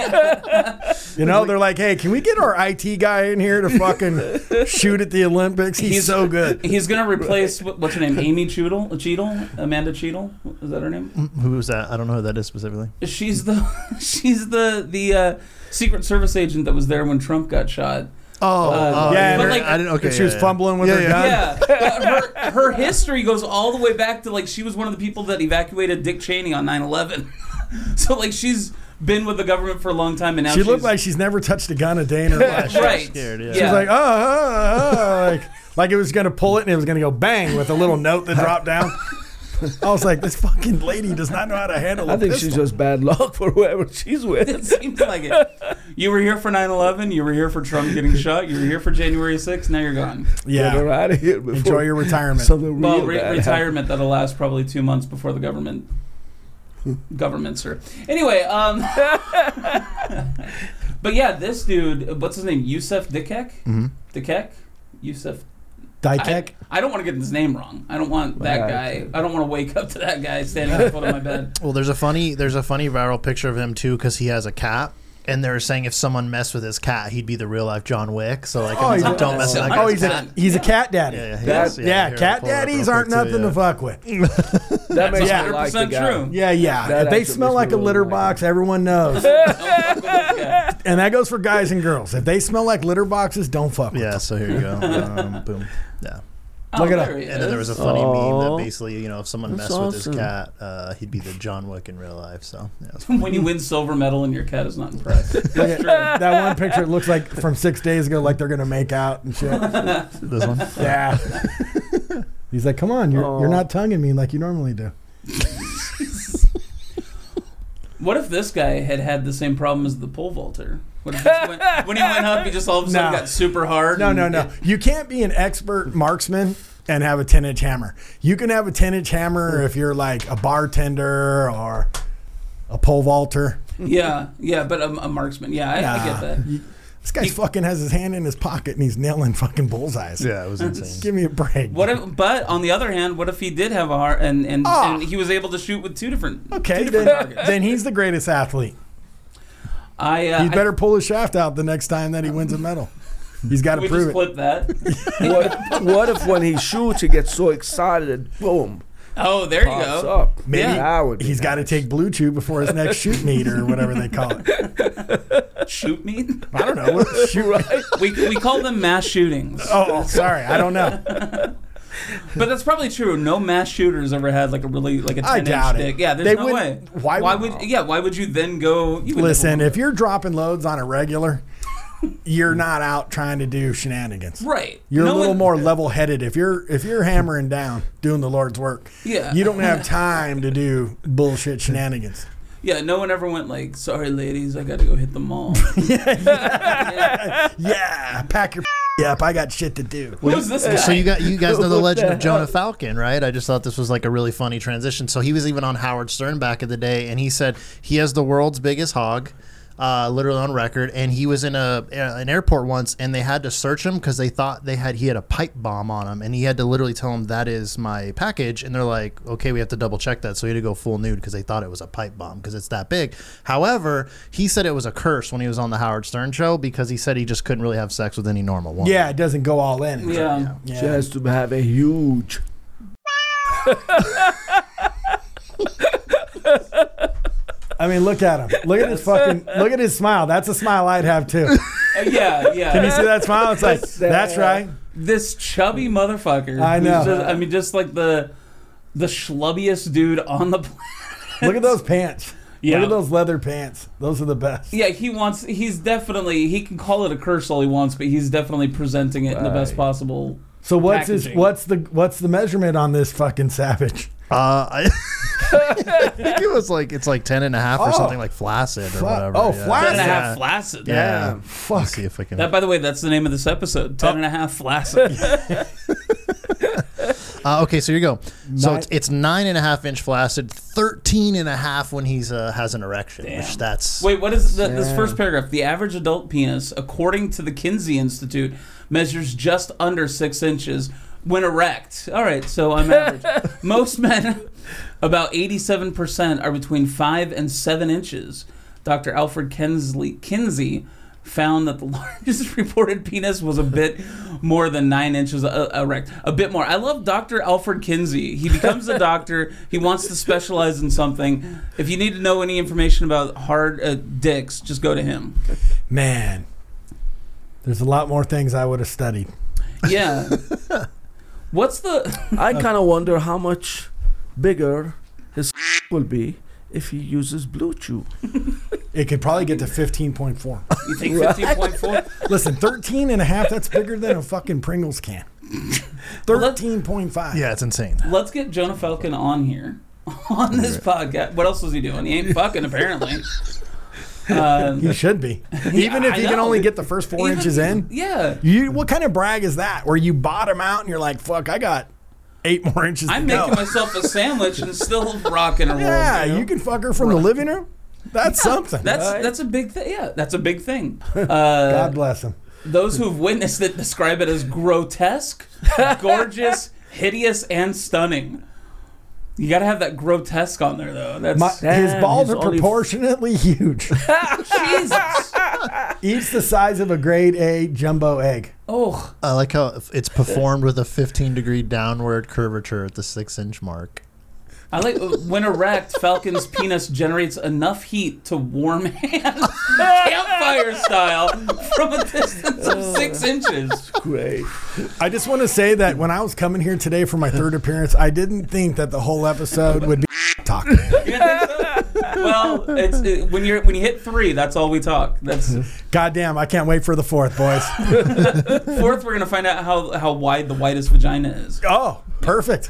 You know, they're like, hey, can we get our I T guy in here to fucking shoot at the Olympics? He's, so good. He's gonna replace what- what's her name? Amy Cheadle. Cheadle. Amanda Cheadle. Is that her name? Who was that? I don't know who that is specifically. She's the she's the the uh, Secret Service agent that was there when Trump got shot. Oh, Uh, yeah, but and like- I didn't. Okay, she yeah, was yeah. fumbling with Yeah, her yeah. gun. Yeah, but her, her history goes all the way back to like she was one of the people that evacuated Dick Cheney on nine eleven. So like she's been with the government for a long time, and now She she's, looked like she's never touched a gun a day in her life. She was right. scared, yeah. Yeah. She was like, oh, oh, oh, like, like it was going to pull it and it was going to go bang with a little note that dropped down. I was like, this fucking lady does not know how to handle a I think pistol. she's just bad luck for whoever she's with. It seems like it. You were here for nine eleven. You were here for Trump getting shot. You were here for January sixth. Now you're gone. Get her Yeah. out of here before Enjoy your retirement. something real Well, re- bad retirement that'll last probably two months before the government governments are. Anyway, um, but yeah, this dude, what's his name? Yusuf Dikek. Mhm. Dikek. Yusuf. Ditech. I, I don't want to get his name wrong. I don't want that Right. guy. I don't want to wake up to that guy standing at the foot of my bed. Well, there's a funny there's a funny viral picture of him too because he has a cat, and they're saying if someone messed with his cat, he'd be the real life John Wick. So like, Oh, if he's like, a- don't mess with that Oh, Oh, guy's he's a cat. he's a cat daddy. Yeah, yeah, he That- is. Yeah, here, cat I'll pull it up daddies real aren't quick, too, nothing yeah. to fuck with. That makes That's me like the one hundred percent guy. true. Yeah, yeah. That If they actually smell makes like me a really litter like box, everyone knows. Don't fuck with this guy. And that goes for guys and girls. If they smell like litter boxes, don't fuck with Yeah, them. so here you go. Um, boom. Yeah. Look Oh, it up. there he And then there was a is. funny meme Aw. that basically, you know, if someone That's messed with his awesome. cat, uh, he'd be the John Wick in real life. So yeah, it's When you win silver medal and your cat is not impressed. Look at that one picture. It looks like from six days ago, like they're gonna make out and shit. this one. Yeah. He's like, "Come on, you're Aw. you're not tonguing me like you normally do." What if this guy had had the same problem as the pole vaulter? What if he just went, when he went up, he just all of a sudden No. got super hard? No, and- no, no. You can't be an expert marksman and have a ten inch hammer. You can have a ten inch hammer if you're like a bartender or a pole vaulter. Yeah, yeah, but a, a marksman. Yeah, I, I Nah. get that. You- this guy He- fucking has his hand in his pocket and he's nailing fucking bullseyes. Yeah, it was insane. Give me a break. What if? But on the other hand, what if he did have a heart and and, Ah. and he was able to shoot with two different Okay, two different then, targets? then he's the greatest athlete. I uh, He I- better pull his shaft out the next time that he wins a medal. He's got to we prove just it. clip that. What, what if when he shoots, he gets so excited and boom, Oh, there you pops go. up? Maybe That would be he's got to nice. take Blue Chew before his next shoot meet or whatever they call it. Shoot me. I don't know. What, shoot, Right? We we call them mass shootings. oh, sorry. I don't know. But that's probably true. No mass shooters ever had like a really like a I ten doubt inch it. dick. Yeah, there's They no way. wouldn't- why Why would- would? Yeah, why would you then go? You would Listen, never if you're dropping loads on a regular, you're not out trying to do shenanigans. Right. You're No a little one- more level-headed. If you're if you're hammering down, doing the Lord's work, Yeah. you don't have time to do bullshit shenanigans. Yeah, no one ever went like, sorry, ladies, I got to go hit the mall. Yeah, pack your up. I got shit to do. Who's this guy? So you got you guys know the What legend the of Jonah hell? Falcon, right? I just thought this was like a really funny transition. So he was even on Howard Stern back in the day, and he said he has the world's biggest hog, uh, literally on record. And he was in a an airport once, and they had to search him because they thought they had he had a pipe bomb on him, and he had to literally tell him that is my package. And they're like, okay, we have to double check that. So he had to go full nude because they thought it was a pipe bomb because it's that big. However, he said it was a curse when he was on the Howard Stern show because he said he just couldn't really have sex with any normal woman. Yeah, it doesn't go all in. Yeah. Yeah. She has to have a huge. I mean, look at him. Look at his fucking. Look at his smile. That's a smile I'd have too. Uh, yeah, yeah. Can you see that smile? It's like that's right. This chubby motherfucker. I who's know. just- I mean, just like the the schlubbiest dude on the planet. Look at those pants. Yeah. Look at those leather pants. Those are the best. Yeah, he wants. He's definitely. He can call it a curse all he wants, but he's definitely presenting it in the best Right. possible. So what's his? Packaging. What's the? What's the measurement on this fucking savage? Uh, I, I think it was like it's like ten and a half or Oh. something like flaccid or Fla- whatever. oh, yeah. flaccid. Ten and a half Yeah. flaccid. Yeah. Fuck. Let's see if I can. That, by the way, that's the name of this episode. Ten and a half flaccid. Uh, okay, so here you go. So Nine- it's, it's nine and a half inch flaccid, thirteen and a half when he's uh, has an erection, Damn. which that's Wait, what is the, this Yeah. first paragraph? The average adult penis, according to the Kinsey Institute, measures just under six inches when erect. All right, so I'm average. Most men, about eighty-seven percent, are between five and seven inches. Doctor Alfred Kinsley, Kinsey found that the largest reported penis was a bit more than nine inches uh, erect. A bit more. I love Doctor Alfred Kinsey. He becomes a doctor. He wants to specialize in something. If you need to know any information about hard uh, dicks, just go to him. Man, there's a lot more things I would have studied. Yeah. What's the... I kind of wonder how much bigger his will be if he uses Blue Chew. It could probably get to fifteen point four. You think fifteen point four? Listen, thirteen and a half, that's bigger than a fucking Pringles can. thirteen point five. yeah, it's insane. Let's get Jonah Falcon on here. On this podcast. What else was he doing? He ain't fucking, apparently. Um, He should be. Even if I you can know. only get the first four even- inches in. Yeah. You, what kind of brag is that? Where you bottom out and you're like, fuck, I got eight more inches I'm to go. making myself a sandwich and still rocking and rolling. Yeah, you know? you can fuck her from the living room. That's something. That's Right. that's a big thing. Yeah, that's a big thing. Uh, God bless him. those who have witnessed it describe it as grotesque, gorgeous, hideous, and stunning. You got to have that grotesque on there, though. That's My, his Damn, balls he's are only- proportionately huge. Jesus. Each the size of a grade A jumbo egg. Oh, I like how it's performed with a fifteen degree downward curvature at the six inch mark. I like when erect, Falcon's penis generates enough heat to warm hands, campfire style, from a distance of six inches. Great. I just want to say that when I was coming here today for my third appearance, I didn't think that the whole episode would be talking. You didn't think so? Well, it's it, when you're when you hit three, that's all we talk. That's Goddamn, I can't wait for the fourth, boys. fourth. We're gonna find out how how wide the widest vagina is. Oh, perfect.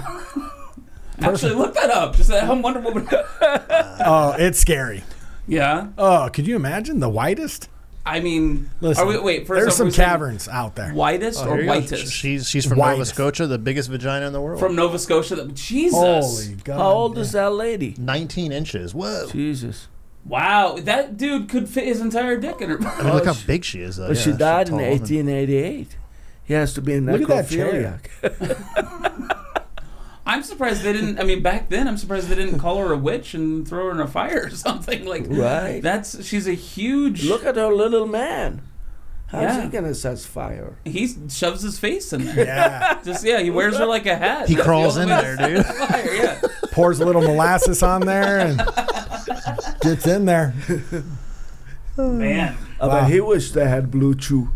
Actually, look that up. Just I'm wondering what. Would, Oh, it's scary. yeah, Oh, could you imagine the whitest? I mean, Listen, are we, wait. First there's off, some we're saying caverns out there. Widest Oh, or here you go. whitest? She's she's from Nova Whitest. Scotia, the biggest vagina in the world. From Nova Scotia. That- Jesus. Holy God. How old is that lady? nineteen inches. Whoa. Jesus. Wow, that dude could fit his entire dick in her. I mean, look how she- big she is, though. But Yeah, she she's a died in tall woman. eighteen eighty-eight. He has to be a Look at that chair. necrophiliac. I'm surprised they didn't. I mean, back then, I'm surprised they didn't call her a witch and throw her in a fire or something. Like, Right. that's she's a huge. Look at her little man. How's Yeah. he gonna set fire? He shoves his face in there. Yeah. Just yeah, he wears her like a hat. He That's the crawls only in way there, to dude. set Fire, yeah. Pours a little molasses on there and gets in there. Man, I Wow. bet he wished they had Blue Chew.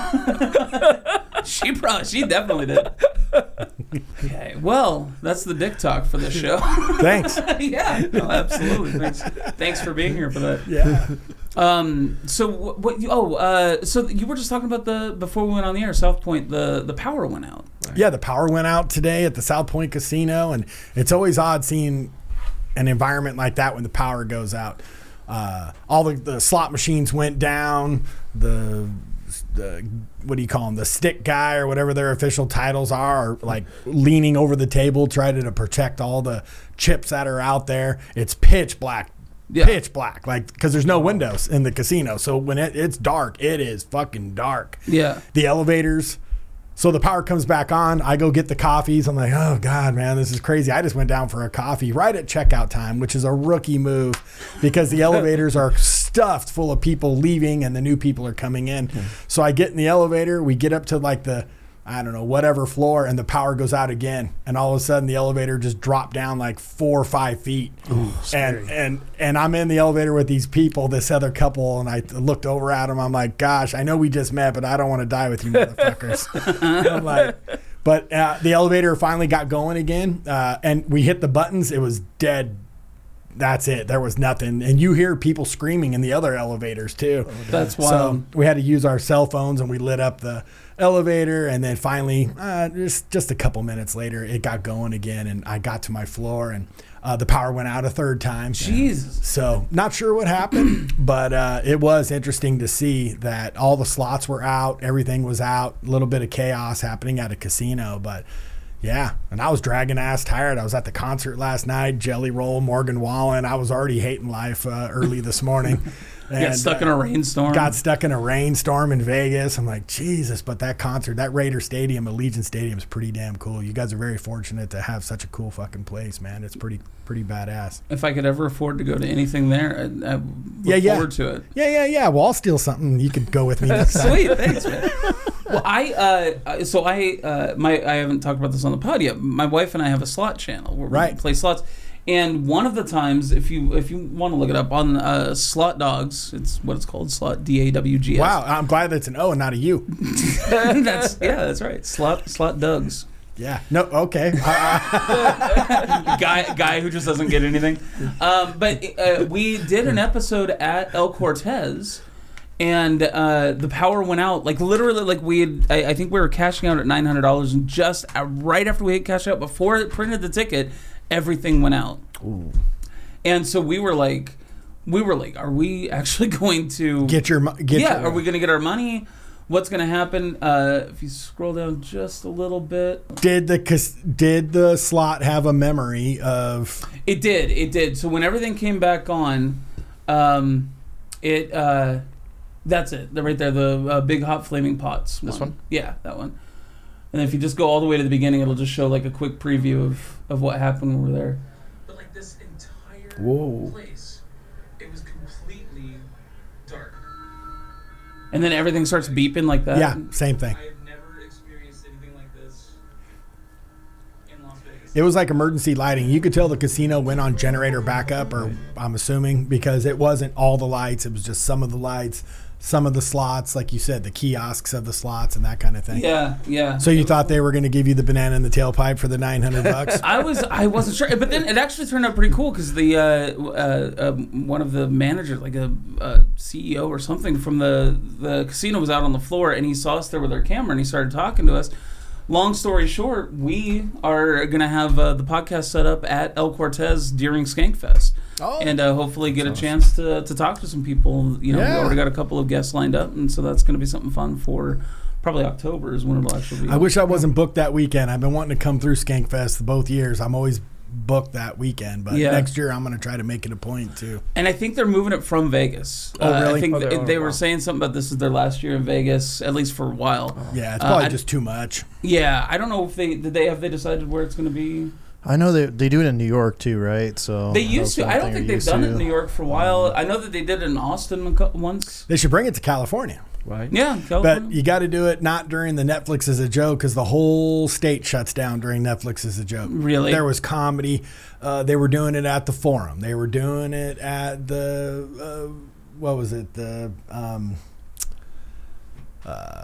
she probably, she definitely did. Okay, well, that's the dick talk for this show. Thanks. yeah, no, absolutely. Thanks, thanks for being here for that. Yeah. Um. So what? what you, oh. Uh. So you were just talking about the before we went on the air. South Point. The the power went out. Yeah, the power went out today at the South Point Casino, and it's always odd seeing an environment like that when the power goes out. Uh, all the, the slot machines went down. The the what do you call them? The stick guy or whatever their official titles are, are like leaning over the table, trying to protect all the chips that are out there. It's pitch black. Yeah. Pitch black, like because there's no windows in the casino. So when it, it's dark, it is fucking dark. Yeah. The elevators. So the power comes back on. I go get the coffees. I'm like, oh God, man, this is crazy. I just went down for a coffee right at checkout time, which is a rookie move because the elevators are stuffed full of people leaving and the new people are coming in. Mm. So I get in the elevator. We get up to like the, I don't know, whatever floor, and the power goes out again. And all of a sudden the elevator just dropped down like four or five feet. Ooh, and, and, and I'm in the elevator with these people, this other couple, and I looked over at them. I'm like, gosh, I know we just met, but I don't want to die with you motherfuckers. I'm like, but uh, the elevator finally got going again, uh, and we hit the buttons. It was dead. That's it. There was nothing. And you hear people screaming in the other elevators too. That's wild. So we had to use our cell phones, and we lit up the elevator, and then finally uh, just just a couple minutes later it got going again, and I got to my floor, and uh, the power went out a third time. Jesus. So not sure what happened, but uh, it was interesting to see that all the slots were out, everything was out, a little bit of chaos happening at a casino, but yeah, and I was dragging ass tired. I was at the concert last night, Jelly Roll, Morgan Wallen. I was already hating life uh, early this morning. And, got stuck uh, in a rainstorm. Got stuck in a rainstorm in Vegas. I'm like, Jesus, but that concert, that Raider Stadium, Allegiant Stadium is pretty damn cool. You guys are very fortunate to have such a cool fucking place, man. It's pretty pretty badass. If I could ever afford to go to anything there, I'd, I'd look yeah, yeah. forward to it. Yeah, yeah, yeah. Well, I'll steal something. You could go with me next time. Sweet, thanks, man. Well, I uh, so I uh, my I haven't talked about this on the pod yet. My wife and I have a slot channel where right. we play slots. And one of the times, if you if you want to look it up on uh, Slot Dogs, it's what it's called, Slot D A W G S. Wow, I'm glad that's an O and not a U. that's yeah, that's right. Slot Slot Dogs. Yeah. No. Okay. guy guy who just doesn't get anything. Um, but uh, we did an episode at El Cortez. And uh, the power went out, like literally, like we had, I, I think we were cashing out at nine hundred dollars, and just uh, right after we had cashed out, before it printed the ticket, everything went out. Ooh. And so we were like, we were like, are we actually going to get your get yeah? your, Are we going to get our money? What's going to happen? Uh, if you scroll down just a little bit, did the did the slot have a memory of? It did. It did. So when everything came back on, um, it. Uh, That's it. They're right there. The uh, big hot flaming pots. This one? Yeah, that one. And if you just go all the way to the beginning, it'll just show like a quick preview of, of what happened when we're there. But like this entire Whoa. place, it was completely dark. And then everything starts beeping like that. Yeah, same thing. I've never experienced anything like this in Las Vegas. It was like emergency lighting. You could tell the casino went on generator backup, or I'm assuming, because it wasn't all the lights. It was just some of the lights. Some of the slots, like you said, the kiosks of the slots and that kind of thing. Yeah, yeah. So you thought they were going to give you the banana in the tailpipe for the nine hundred bucks? I was, I wasn't sure, but then it actually turned out pretty cool because the uh, uh, uh, one of the managers, like a, a C E O or something from the the casino, was out on the floor and he saw us there with our camera and he started talking to us. Long story short, we are going to have uh, the podcast set up at El Cortez during Skankfest. Oh. And uh, hopefully get a chance to, to talk to some people. You know, Yeah. we already got a couple of guests lined up, and so that's going to be something fun for probably October is when it'll actually be. I wish I wasn't booked that weekend. I've been wanting to come through Skankfest both years. I'm always booked that weekend, but Yeah. next year I'm going to try to make it a point too. And I think they're moving it from Vegas. Oh, Uh, really? I think Oh, they th- are? they were Wow. saying something about this is their last year in Vegas, at least for a while. Yeah, it's Uh, probably I- just too much. Yeah, I don't know if they did they have they decided where it's going to be. I know they they do it in New York too, right? So They used that's to. one I don't thing think they're they've done used it in to. New York for a while. I know that they did it in Austin a cou- once. They should bring it to California. Right? Yeah, But California. you got to do it not during the Netflix is a joke, because the whole state shuts down during Netflix is a joke. Really? There was comedy. Uh, they were doing it at the Forum. They were doing it at the, uh, what was it? The, um, uh,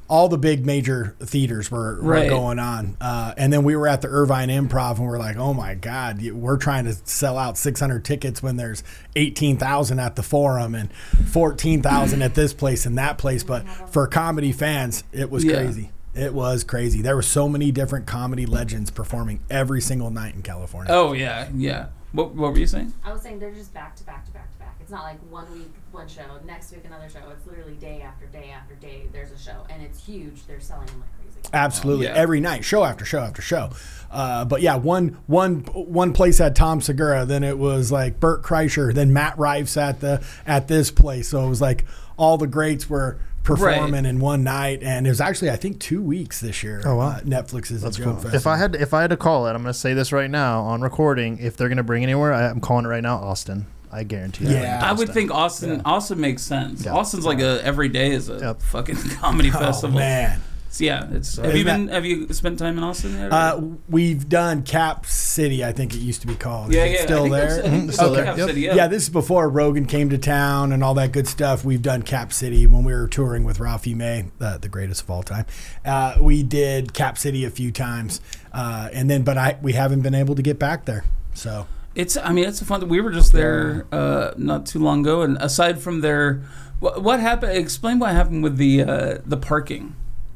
all the big major theaters were, were Right. going on. Uh, and then we were at the Irvine Improv and we're like, oh my God, you- we're trying to sell out six hundred tickets when there's eighteen thousand at the Forum and fourteen thousand at this place and that place. But for comedy fans, it was Yeah. crazy. It was crazy. There were so many different comedy legends performing every single night in California. Oh yeah, yeah. What what were you saying? I was saying they're just back to back to back to back. It's not like one week one show, next week another show. It's literally day after day after day. There's a show, and it's huge. They're selling them like crazy. Absolutely, Yeah. every night, show after show after show. Uh, but yeah, one one one place had Tom Segura, then it was like Bert Kreischer, then Matt Rife's at the at this place. So it was like all the greats were performing in one night, and it was actually I think two weeks this year. Oh, wow. Uh, Netflix is That's a cool. joke If I had if I had to call it, I'm going to say this right now on recording. If they're going to bring anywhere, I, I'm calling it right now. Austin. I guarantee. that. Yeah. I would Austin. think Austin. Austin makes sense. Yeah. Austin's like a every day is a Yep. fucking comedy Oh festival. man. So, yeah, it's. Have Isn't you that- been? Have you spent time in Austin yet? Uh, we've done Cap City, I think it used to be called. yeah, Is it yeah. I still think there? that's- I think Mhm. it's Still still there. Cap Yep. City, Yeah. yeah. this is before Rogan came to town and all that good stuff. We've done Cap City when we were touring with Ralphie May, the, the greatest of all time. Uh, we did Cap City a few times, uh, and then but I we haven't been able to get back there. So It's. I mean, it's a fun. We were just there uh, not too long ago, and aside from their, what, what happened? Explain what happened with the uh, the parking.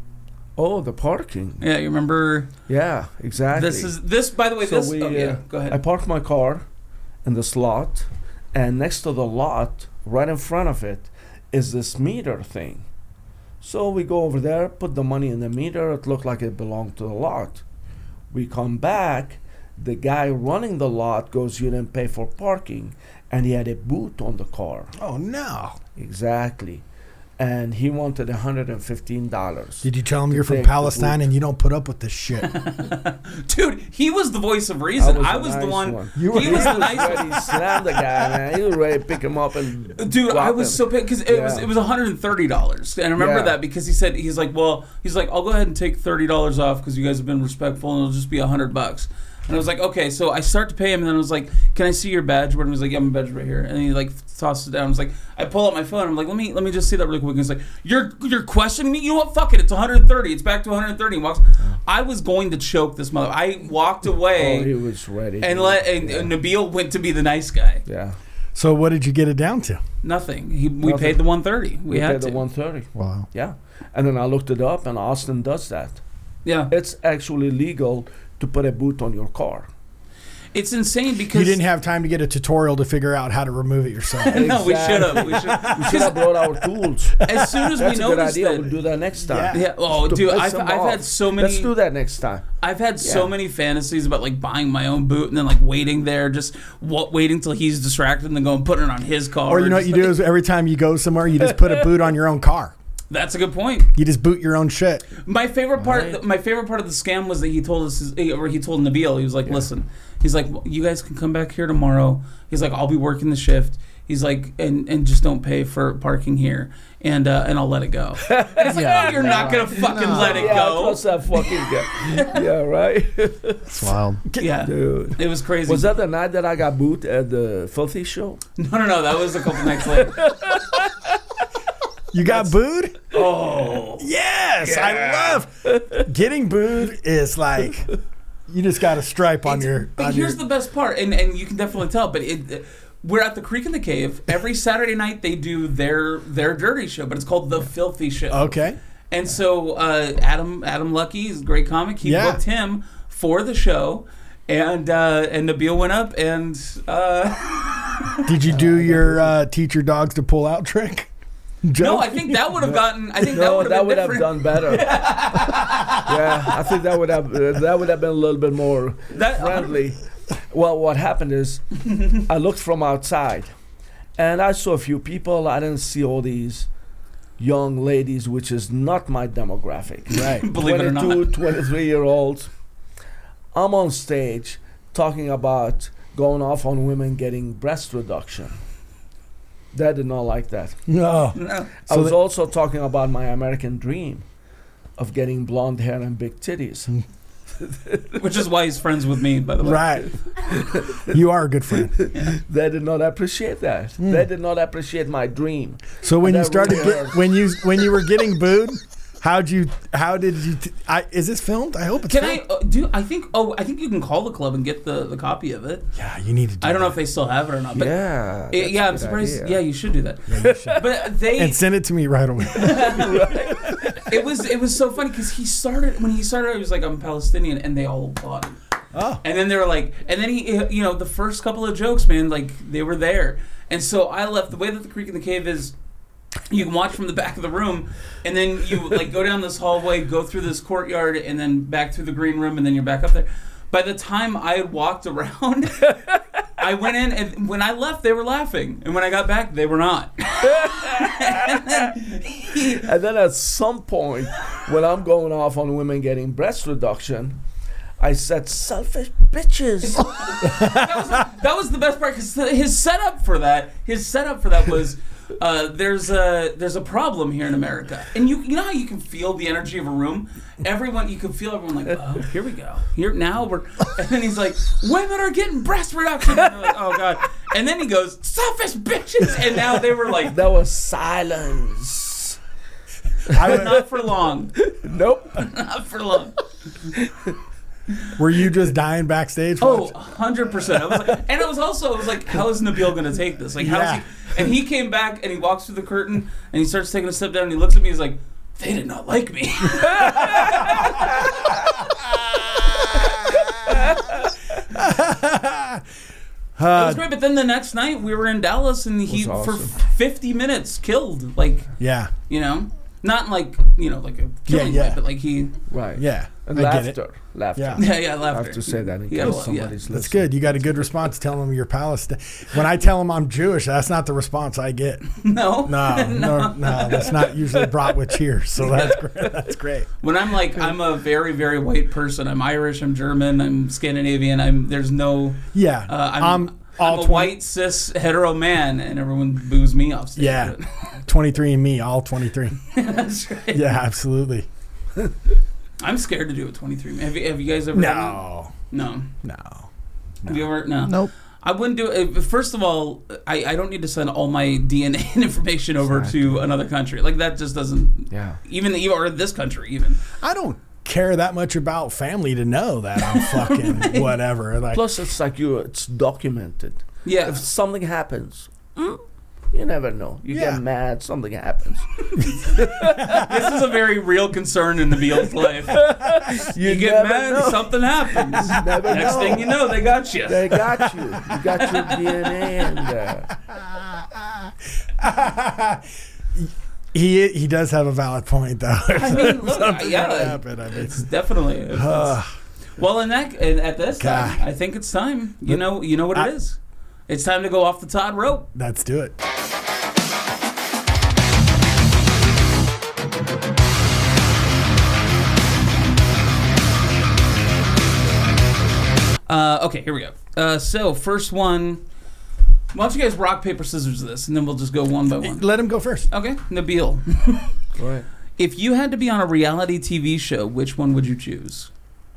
Oh, the parking. Yeah, you remember? Yeah, exactly. This is this. By the way, So this. we, oh, yeah, uh, go I ahead. parked my car in this lot, and next to the lot, right in front of it, is this meter thing. So we go over there, put the money in the meter. It looked like it belonged to the lot. We come back. The guy running the lot goes, "You didn't pay for parking," and he had a boot on the car. oh no! Exactly, and he wanted a hundred and fifteen dollars. Did you tell him you're from Take the Palestine boot. and you don't put up with this shit? Dude, he was the voice of reason. I was, a the nice one. You were- he was the nice ready one. to slam the guy, man. He was ready to pick him up and Dude, drop I was him. so pissed because it was Yeah. it was one hundred and thirty dollars, and I remember Yeah. that because he said he's like, well, he's like, I'll go ahead and take thirty dollars off because you guys have been respectful, and it'll just be a hundred bucks. And I was like, okay, so I start to pay him, and then I was like, can I see your badge? And he was like, yeah, my badge right here, and he like tosses it down. I was like, I pull out my phone. I'm like, let me let me just see that really quick. And he's like, you're you're questioning me? You know what? Fuck it, it's one hundred thirty. It's back to one hundred thirty. And walks. I was going to choke this mother. I walked away. Oh, he was ready. and let and, yeah. and Nabil went to be the nice guy. yeah. So what did you get it down to? Nothing. He we Nothing. paid the one thirty. We, We had paid to. the one thirty. Wow. Yeah. And then I looked it up, and Austin does that. Yeah, It's actually legal to put a boot on your car. it's insane because You didn't have time to get a tutorial to figure out how to remove it yourself. No, we should have. We should. We should have brought our tools. As soon as That's we a good noticed idea. that. We'll do that next time. Yeah. Oh, To dude, piss I've, them I've off. had so many. Let's do that next time. I've had so Yeah. many fantasies about like buying my own boot and then like waiting there, just what waiting till he's distracted and then go and put it on his car. Or you know what Just you do like- is every time you go somewhere, you just put a boot on your own car. That's a good point. You just boot your own shit. My favorite part, Right. my favorite part of the scam was that he told us, or he told Nabil, he was like, "Listen, he's like, you guys can come back here tomorrow. He's like, I'll be working the shift. He's like, and and just don't pay for parking here, and uh, and I'll let it go. And it's like, Yeah. oh, you're not gonna fucking No. let it yeah, go. trust that fucking guy. Yeah, right? It's wild. Yeah, Dude. it was crazy. Was that the night that I got booed at the Filthy show? No, no, no. That was a couple nights later. You got booed? Oh, Yes, I love getting booed. Is like you just got a stripe on It's- your. But on here's your, the best part, and, and you can definitely tell. But it, we're at the Creek in the Cave every Saturday night. They do their their dirty show, but it's called the Filthy Show. okay. And so uh, Adam Adam Lucky is a great comic. He Yeah. booked him for the show, and uh, and Nabil went up and uh, Did you do your uh, teach your dogs to pull out trick? no, Joke? I think that would have gotten. I think that No, would have that been would have different. done better. Yeah, I think that would have uh, that would have been a little bit more That- friendly. Well, what happened is I looked from outside, and I saw a few people. I didn't see all these young ladies, which is not my demographic. Right. Believe it or not. twenty-two, twenty-three year olds. I'm on stage talking about going off on women getting breast reduction. They did not like that. No. No. I So was the- also talking about my American dream of getting blonde hair and big titties. Which is why he's friends with me, by the way. Right. You are a good friend. They did not appreciate that. They did not appreciate my dream. So when And you that started really get, hurt. when you when you were getting booed, How'd you? How did you? T- I, is this filmed? I hope it's. Can filmed. I uh, do? I think. Oh, I think you can call the club and get the, the copy of it. Yeah, you need to. Do I don't know that. if they still have it or not. But Yeah. it- that's yeah, a I'm good surprised. idea. Yeah, you should do that. Yeah, you should. But they. And send it to me right away. It was it was so funny because he started when he started. He was like, "I'm Palestinian," and they all bought him. Oh. And then they were like, and then he, you know, the first couple of jokes, man, like they were there. And so I left. The way that the Creek in the Cave is, you can watch from the back of the room, and then you like go down this hallway, go through this courtyard, and then back through the green room, and then you're back up there. By the time I had walked around, I went in, and when I left, they were laughing, and when I got back, they were not. And then he- And then at some point, when I'm going off on women getting breast reduction, I said, selfish bitches. that, was, that was the best part because his setup for that, his setup for that was, uh, there's a there's a problem here in America, and you you know how you can feel the energy of a room. Everyone, you can feel everyone like, oh, here we go. Here now we're, and then he's like, women are getting breast reduction. And we're like, oh god. And then he goes, selfish bitches, and now they were like, That was silence. I would, not for long, Nope. not for long. were you just dying backstage? Oh, watching? one hundred percent. I was like, and it was also, it was like, how is Nabil going to take this? Like, how Yeah. is he? And he came back and he walks through the curtain and he starts taking a step down and he looks at me. He's like, they did not like me. It was great. But then the next night we were in Dallas and he, Was for awesome. fifty minutes, killed. Like, Yeah, you know, not like, you know, like a killing yeah. way, but like he, Right. yeah. And I get it. laughter. Laughter. Yeah. yeah, yeah, I laughter. have to say that in He had a case lot- somebody's That's listening. good. You got a good response telling them you're Palestine. When I tell them I'm Jewish, that's not the response I get. No, No, no, no. That's not usually brought with cheers. So that's great. That's great. When I'm like, I'm a very, very white person. I'm Irish. I'm German. I'm Scandinavian. I'm there's no. Yeah, Uh, I'm, I'm, all I'm a twenty white cis hetero man, and everyone boos me off stage. Yeah, twenty-three and me, all twenty-three. That's right. Yeah, absolutely. I'm scared to do a twenty-three. Have you, have you guys ever? done No, that? No. no. Have you ever? No. Nope. I wouldn't do it. First of all, I, I don't need to send all my D N A and information over Exactly. to another country. Like that just doesn't. Yeah. Even even or this country even. I don't care that much about family to know that I'm fucking whatever. Like, Plus, it's like you. It's documented. Yeah. If something happens, mm, you never know. You Yeah. get mad, something happens. This is a very real concern in Nabil's life. You, get never mad, know. something happens. Never Next know. thing you know, they got you. They got you. You got your D N A in there. he he does have a valid point though. I mean, look, Something yeah, gonna happen. I mean, it's definitely. it's- well, in that at this time, God. I think it's time. You know, you know what it I- is. It's time to go off the Todd rope. let's do it. Uh, okay, here we go. Uh, so first one. Why don't you guys rock paper scissors this, and then we'll just go one by one. Let him go first. Okay, Nabil. Right. If you had to be on a reality T V show, which one would you choose?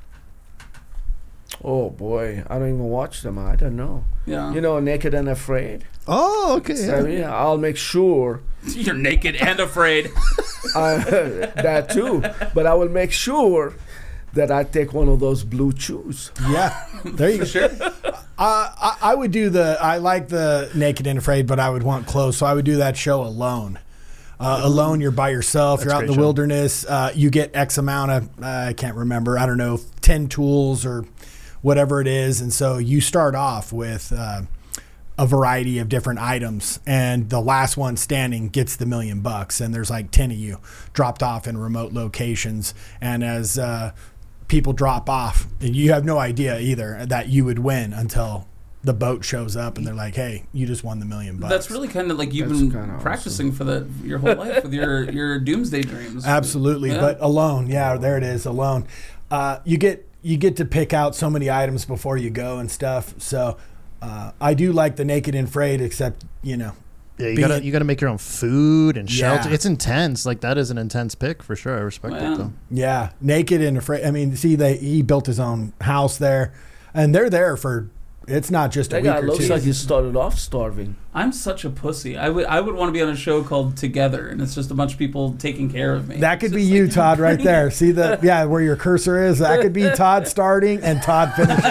Oh boy, I don't even watch them. I don't know. Yeah. You know, Naked and Afraid. Oh, okay. So, Yeah. yeah, I'll make sure You're naked and afraid. I, that too. But I will make sure that I take one of those blue chews. Yeah, there you go. Sure. Uh, I, I would do the. I like the Naked and Afraid, but I would want clothes, so I would do that show alone. Uh, alone, you're by yourself. That's you're a out in great the show. wilderness. Uh, you get X amount of. Uh, I can't remember. I don't know, ten tools or whatever it is, and so you start off with uh, a variety of different items, and the last one standing gets the million bucks. And there's like ten of you dropped off in remote locations, and as uh, people drop off, you have no idea either that you would win until the boat shows up and they're like, "Hey, you just won the million bucks." That's really kind of like you've That's been kinda practicing for the your whole life with your your doomsday dreams. Absolutely, Yeah. but alone, yeah, there it is, alone. Uh, you get you get to pick out so many items before you go and stuff. So uh, I do like the Naked and Afraid, except you know, Yeah, you Being- gotta you gotta make your own food and shelter. Yeah. It's intense. Like that is an intense pick for sure. I respect Wow. it though. yeah, Naked and Afraid. I mean, see, they he built his own house there, and they're there for it's not just a That week guy or looks two. like he started off starving. I'm such a pussy. I would I would want to be on a show called Together, and it's just a bunch of people taking care of me. That could It's be just you, like- Todd, right there. See the yeah, where your cursor is. That could be Todd starting and Todd finishing.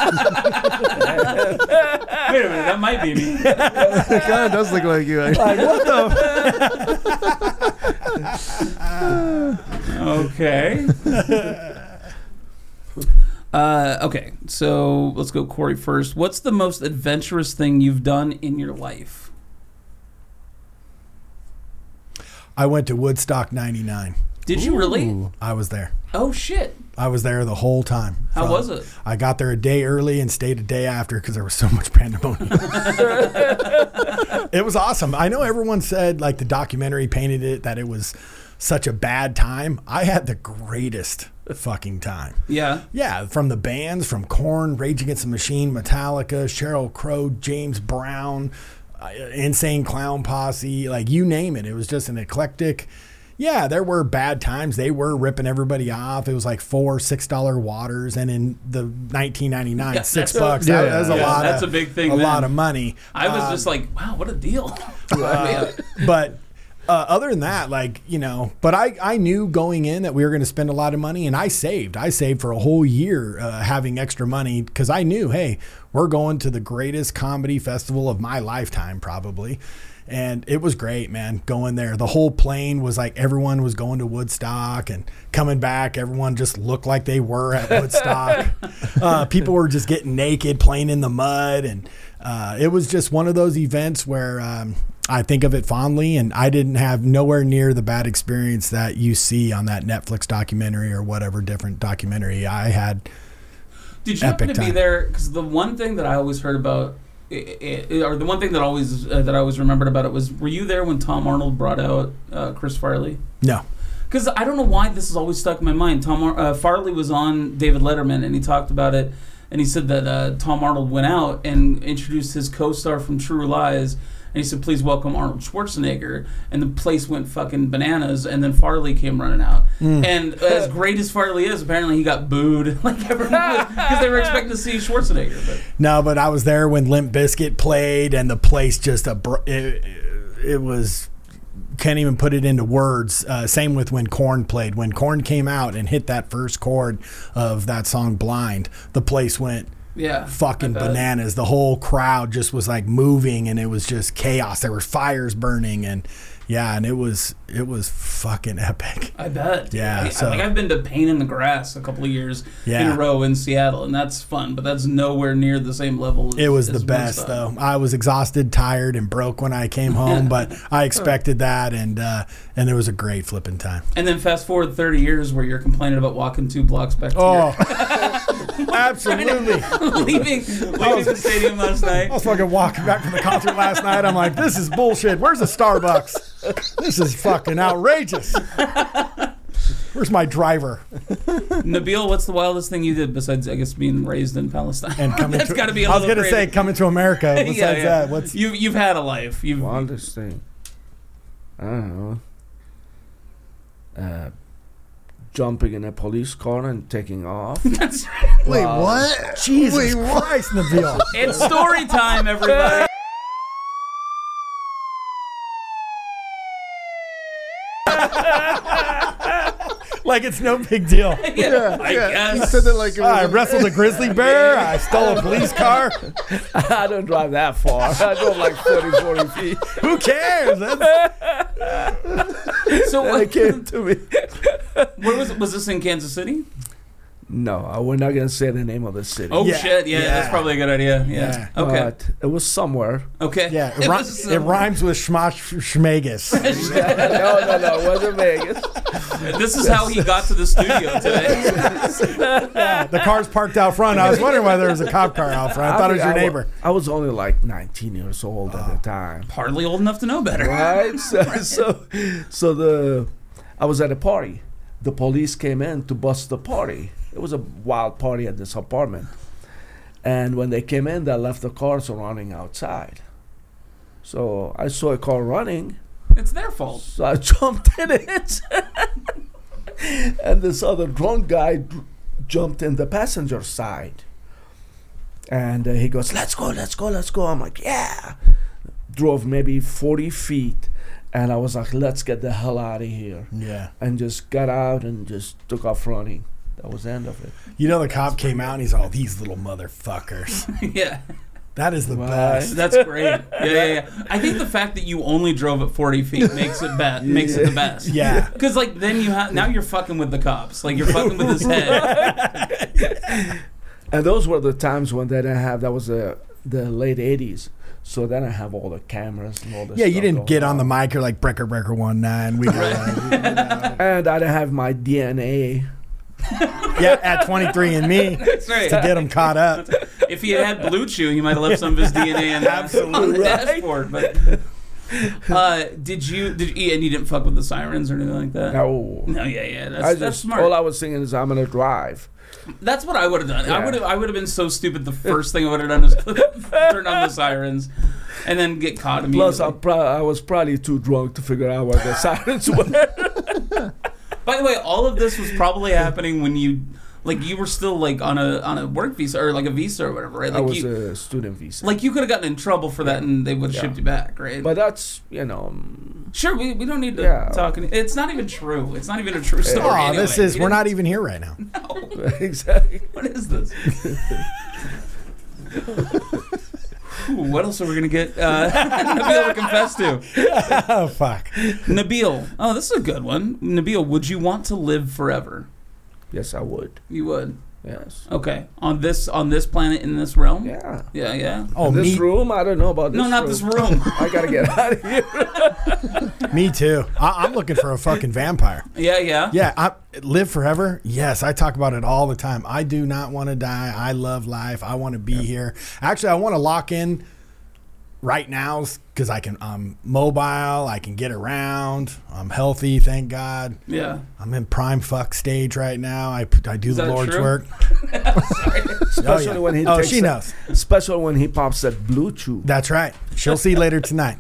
Wait a minute, that might be me. It kind of does look like you. Actually. Like what the? Okay. Uh, okay, so let's go Corey first. What's the most adventurous thing you've done in your life? I went to Woodstock ninety-nine. Did you really? I was there. Oh shit! I was there the whole time. How From- was it? I got there a day early and stayed a day after because there was so much pandemonium. It was awesome. I know everyone said, like, the documentary painted it that it was such a bad time. I had the greatest fucking time. Yeah. Yeah, from the bands, from Korn, Rage Against the Machine, Metallica, Sheryl Crow, James Brown, uh, Insane Clown Posse, like you name it. It was just an eclectic. Yeah, there were bad times. They were ripping everybody off. It was like four, six dollar waters, and in the nineteen ninety nine, Yeah, six that's a- bucks. yeah, that, that's a yeah, lot. that's of, a big thing A then. lot of money. I was Um, just like, wow, what a deal. uh, but uh, other than that, like, you know, but I, I knew going in that we were going to spend a lot of money, and I saved. I saved for a whole year uh, having extra money because I knew, hey, we're going to the greatest comedy festival of my lifetime, probably. And it was great, man, going there. The whole plane was like everyone was going to Woodstock and coming back. Everyone just looked like they were at Woodstock. uh, people were just getting naked, playing in the mud. And uh, it was just one of those events where um, I think of it fondly. And I didn't have nowhere near the bad experience that you see on that Netflix documentary or whatever different documentary I had. Did you happen Epic to be time. there? Because the one thing that I always heard about, i i or the one thing that always uh, that I always remembered about it was, were you there when Tom Arnold brought out uh, Chris Farley? No. Because I don't know why this has always stuck in my mind. Tom Ar- uh, Farley was on David Letterman, and he talked about it, and he said that uh, Tom Arnold went out and introduced his co-star from True Lies, and he said, please welcome Arnold Schwarzenegger, and the place went fucking bananas, and then Farley came running out. Mm. And as great as Farley is, apparently he got booed, like everyone, because they were expecting to see Schwarzenegger. But No, but I was there when Limp Bizkit played, and the place just a br- it, it was can't even put it into words. Uh, same with when Korn played. When Korn came out and hit that first chord of that song "Blind," the place went yeah, fucking I bet. bananas. The whole crowd just was like moving, and it was just chaos. There were fires burning, and yeah, and it was it was fucking epic. I bet. Yeah, I, so- like I've been to Pain in the Grass a couple of years in Yeah. a row in Seattle, and that's fun, but that's nowhere near the same level. As, It was as the best, Woodstock. though. I was exhausted, tired, and broke when I came home, but I expected that, and uh, and it was a great flipping time. And then fast forward thirty years, where you're complaining about walking two blocks back to Oh, absolutely! your, leaving leaving the stadium last night. I was fucking walking back from the concert last night. I'm like, this is bullshit. Where's the Starbucks? This is fucking outrageous. Where's my driver? Nabil, what's the wildest thing you did besides, I guess, being raised in Palestine? And coming That's to, got to be. A I was little gonna say crazy. coming to America. Besides yeah, yeah. that, what's you you've had a life. You've Wildest thing. I don't know. Uh, jumping in a police car and taking off. that's right. Wait, Wow. what? Jesus Wait, what? Christ, Nabil? It's story time, everybody. Like it's no big deal. yeah, I yeah. He guess. said it like it was I a- wrestled a grizzly bear. I stole a police car. I don't drive that far. I drove like thirty, forty feet. Who cares? That's, So And what, it came to me. where was was this in Kansas City? No, I- we're not going to say the name of the city. Oh Yeah, shit! Yeah, yeah. that's probably a good idea. Yeah. Yeah. Okay. But it was somewhere. Okay. yeah, it, It ri- was, it um, rhymes with schmosh schmagus. no, no, no. It wasn't Vegas. This is how he got to the studio today. Yeah, the car's parked out front. I was wondering why there was a cop car out front. I thought it was your wa- neighbor. I was only like nineteen years old at the time. Hardly old enough to know better. Right? So, so, so the I was at a party. The police came in to bust the party. It was a wild party at this apartment. And when they came in, they left the cars running outside. So I saw a car running. It's their fault. So I jumped in it. And this other drunk guy d- jumped in the passenger side. And uh, he goes, let's go, let's go, let's go. I'm like, yeah. Drove maybe forty feet. And I was like, let's get the hell out of here. Yeah. And just got out and just took off running. That was the end of it. You know, the cop came out and he's all, these little motherfuckers. Yeah. That is the Right. best. That's great. Yeah, yeah, yeah. I think the fact that you only drove at forty feet makes it bad. Makes it the best. Yeah. Because like then you have now you're fucking with the cops. Like you're fucking with his head. And those were the times when they didn't have, that was uh, the late eighties. So then I have all the cameras and all this Yeah, you stuff didn't going get on the on. mic. You're like, Brecker, Brecker, one nine. We got And I didn't have my D N A. Yeah, at twenty-three and me That's right. to get them caught up. If he had had Blue Chew, he might have left some of his D N A in, on the Right. dashboard. But uh, did you? Did you, and you didn't fuck with the sirens or anything like that? No. No, yeah, yeah. That's, I that's just, smart. all I was thinking is I'm going to drive. That's what I would have done. I Yeah. would have. I would have been so stupid. The first thing I would have done is turn on the sirens, and then get caught immediately. Plus, I'm pro- I was probably too drunk to figure out where the sirens were. By the way, all of this was probably happening when you, like, you were still like on a on a work visa or like a visa or whatever, right? I Like was you, a student visa. like you could have gotten in trouble for that, and they would have Yeah. shipped you back, right? But that's, you know, um, Sure, we, we don't need to Yeah. talk. Any, it's not even true. It's not even a true story. Oh, anyway. this is, We we're didn't- not even here right now. No. exactly. What is this? Ooh, what else are we gonna get uh, Nabil to confess to? Oh, fuck. Nabil, oh, this is a good one. Nabil, would you want to live forever? Yes, I would. You would. Yes. Okay, on this on this planet in this realm. Yeah. Yeah, yeah. Oh, this me, room, I don't know about this No, not room. this room. I gotta get out of here. me too. I, I'm looking for a fucking vampire. Yeah, yeah. Yeah, I live forever. Yes, I talk about it all the time. I do not want to die. I love life. I want to be here. Actually, I want to lock in right now because I can. I'm mobile. I can get around. I'm healthy. Thank God. Yeah. I'm in prime fuck stage right now. I I do Is the that Lord's true? work. Especially oh, yeah. when he oh, takes she the- knows. Especially when he pops that blue chew. That's right. She'll see later tonight.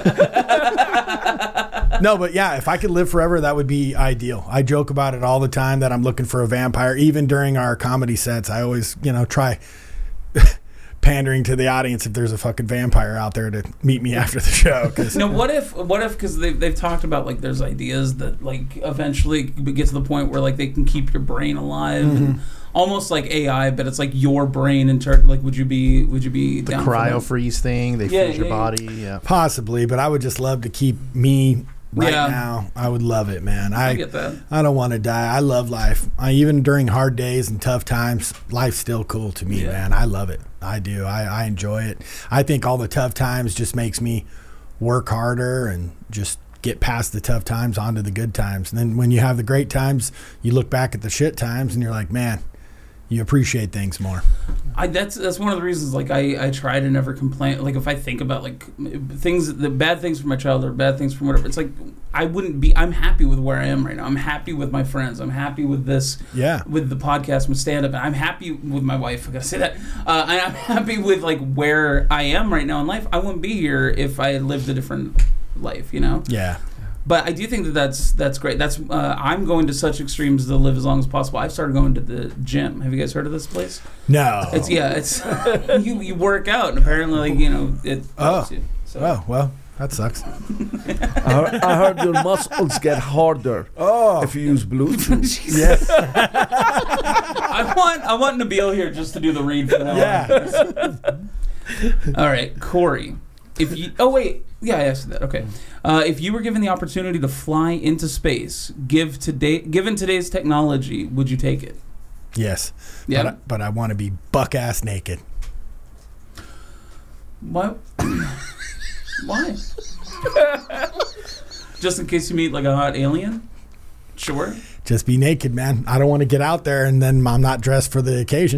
No, but yeah, if I could live forever, that would be ideal. I joke about it all the time that I'm looking for a vampire. Even during our comedy sets, I always, you know, try pandering to the audience if there's a fucking vampire out there to meet me after the show. 'Cause No, what if, what if, because they've, they've talked about, like, there's ideas that, like, eventually get to the point where, like, they can keep your brain alive Mm-hmm. and almost like A I, but it's like your brain in turn. Like, would you be, would you be The down for that? cryo freeze thing, they Yeah, freeze your yeah, yeah. body. Yeah. possibly, but I would just love to keep me right Yeah. now. I would love it, man. I I get that. I don't want to die. I love life. I, even during hard days and tough times, life's still cool to me, Yeah. man. I love it. I do. I, I enjoy it. I think all the tough times just makes me work harder and just get past the tough times onto the good times. And then when you have the great times, you look back at the shit times and you're like, man, you appreciate things more. I that's that's one of the reasons. Like I, I try to never complain. Like if I think about like things, the bad things from my childhood, or bad things from whatever. It's like I wouldn't be. I'm happy with where I am right now. I'm happy with my friends. I'm happy with this. Yeah. With the podcast, with stand up, and I'm happy with my wife. I gotta say that. Uh, and I'm happy with like where I am right now in life. I wouldn't be here if I had lived a different life. You know. Yeah. But I do think that that's that's great. That's uh, I'm going to such extremes to live as long as possible. I've started going to the gym. Have you guys heard of this place? No. It's yeah. It's you you work out and apparently like, you know it helps Oh. you. So Oh, well, that sucks. I, heard, I heard your muscles get harder Oh. if you use Bluetooth. Yes. I want I want Nabil here just to do the read for that. Yeah. All right, Corey. If you oh wait yeah I asked that okay. Uh, if you were given the opportunity to fly into space, give today given today's technology, would you take it? Yes. Yeah. But I, but I want to be buck ass naked. Why? Why? Just in case you meet like a hot alien? Sure. Just be naked, man. I don't want to get out there and then I'm not dressed for the occasion.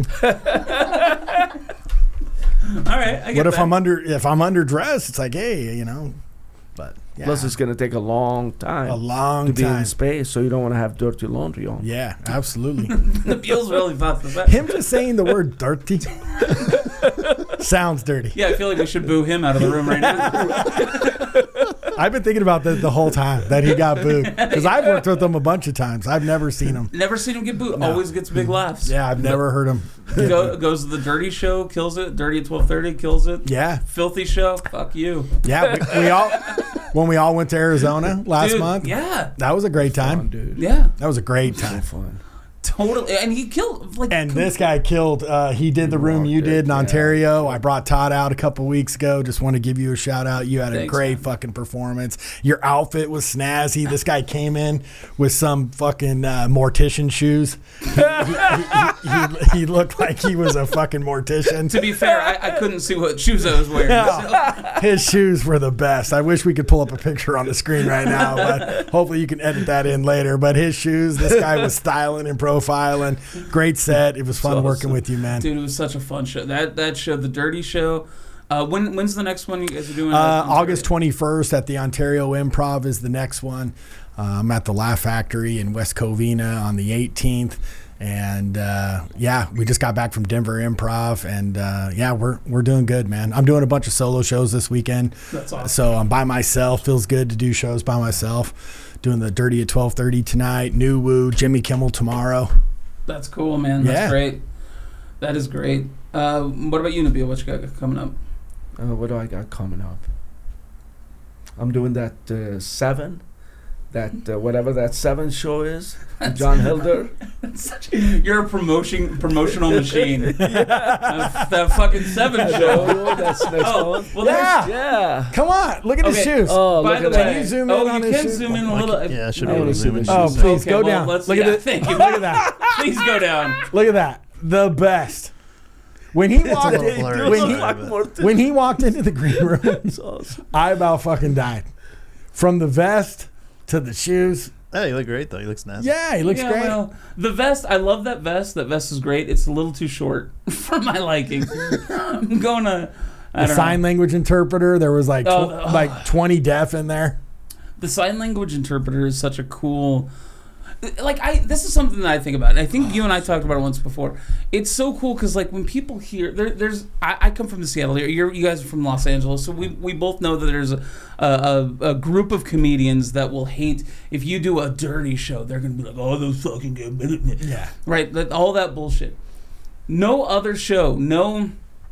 All right. I get What if that. I'm under if I'm underdressed? It's like, hey, you know. But yeah, Plus, it's going to take a long time a long to be time. in space, so you don't want to have dirty laundry on. Yeah, absolutely. Nabil's really thought this out. Him just saying the word dirty sounds dirty. Yeah, I feel like we should boo him out of the room right now. I've been thinking about that the whole time that he got booed because I've worked with him a bunch of times. I've never seen him. Never seen him get booed. No. Always gets big laughs. Yeah, I've never heard him. Go, goes to the Dirty Show, kills it. Dirty at twelve thirty, kills it. Yeah, Filthy Show, fuck you. yeah. We, we all when we all went to Arizona last Dude, month. Yeah, That was a great time. Fun, dude. yeah, That was a great So time. fun. totally. And he killed like. And this guy killed. Uh, he did the room you rocked it, did in yeah. Ontario. I brought Todd out a couple weeks ago. Just want to give you a shout out. You had a Thanks, great man. fucking performance. Your outfit was snazzy. This guy came in with some fucking uh, mortician shoes. He, he, he, he, he looked like he was a fucking mortician. To be fair, I, I couldn't see what shoes I was wearing. so- His shoes were the best. I wish we could pull up a picture on the screen right now, but hopefully you can edit that in later. But his shoes, this guy was styling and profiling. Great set. It was fun Awesome. working with you, man. Dude, it was such a fun show. That that show, the Dirty Show. Uh, when when's the next one you guys are doing? Uh, at Ontario? August twenty-first at the Ontario Improv is the next one. Uh, I'm at the Laugh Factory in West Covina on the eighteenth. And uh, yeah, we just got back from Denver Improv, and uh, yeah, we're we're doing good, man. I'm doing a bunch of solo shows this weekend, That's awesome. so I'm by myself. Feels good to do shows by myself. Doing the Dirty at twelve thirty tonight. New Woo, Jimmy Kimmel tomorrow. That's cool, man. That's Yeah. great. That is great. Uh, what about you, Nabil? What you got coming up? Uh, what do I got coming up? I'm doing that uh, seven, that uh, whatever that seven show is. John Hilder. Such, you're a promotion promotional machine. uh, that fucking seven show. Oh, that's next Oh, one. well, Yeah. there's. Yeah. Come on, look at his Okay. shoes. Oh, By look the at way, Can you zoom oh, in on you his can shoes? zoom in a Like, little. yeah, I should I be able wanna to see zoom the in. shoes. Oh, Okay, please go well, down. let's- Look yeah, at it. thank you. Look at that. Please go down. Look at that. The best. When he walked, a little blurry. when Sorry, he, but- more when he walked into the green room, That's awesome. I about fucking died. From the vest to the shoes. Hey, you look great though. He looks nasty. Yeah, he looks yeah, great. well, the vest. I love that vest. That vest is great. It's a little too short for my liking. I'm gonna. I the don't sign know. language interpreter. There was like tw- Oh, oh. like twenty deaf in there. The sign language interpreter is such a cool. Like I, this is something that I think about. And I think you and I talked about it once before. It's so cool because like when people hear there, there's. I, I come from the Seattle area. You're, you guys are from Los Angeles, so we we both know that there's a, a a group of comedians that will hate if you do a dirty show. They're gonna be like, oh, those fucking good. Yeah. Right, that, all that bullshit. No other show, no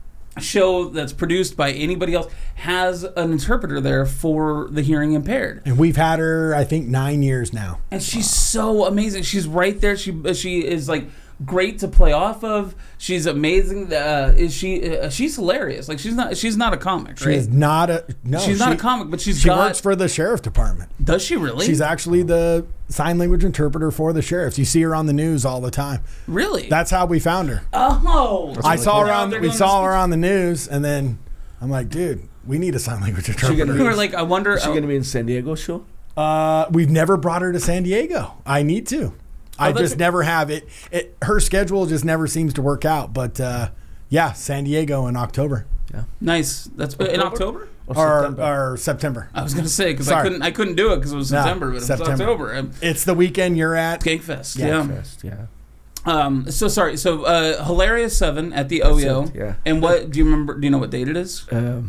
show that's produced by anybody else has an interpreter there for the hearing impaired. And we've had her, I think, nine years now. And she's so amazing. She's right there. She she is like great to play off of. She's amazing. Uh, is she? Uh, she's hilarious. Like she's not. She's not a comic. She Right? is not a no. she's not she- a comic, but she's She got. works for the sheriff department. does she really? She's actually the sign language interpreter for the sheriffs. You see her on the news all the time. really. That's how we found her. oh. I really saw cool. her on. They're We doing saw the her on the news, and then I'm like, dude, we need a sign language gonna interpreter. We were like, I wonder. Is she going to be in San Diego show? Uh, we've never brought her to San Diego. I need to. I that's just a- never have it. It her schedule just never seems to work out. But uh, yeah, San Diego in October nice. That's in October. Or or September? or September. I was gonna say because I Sorry. couldn't. I couldn't do it because it was No, September, but it was September. October. Um, It's the weekend you're at. Skankfest. Yeah. Yeah. Fest, yeah. Um. So sorry. So uh, Hilarious Seven at the O E O. That's it, yeah. And what do you remember? Do you know what date it is? Um,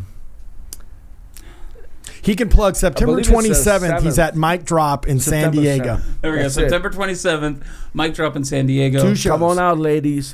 He can plug September believe it's the twenty-seventh. He's seventh. at Mike Drop in San September Diego. seventh. There we go. That's it. September twenty seventh. Mic drop in San Diego. Two shows. Come on out, ladies.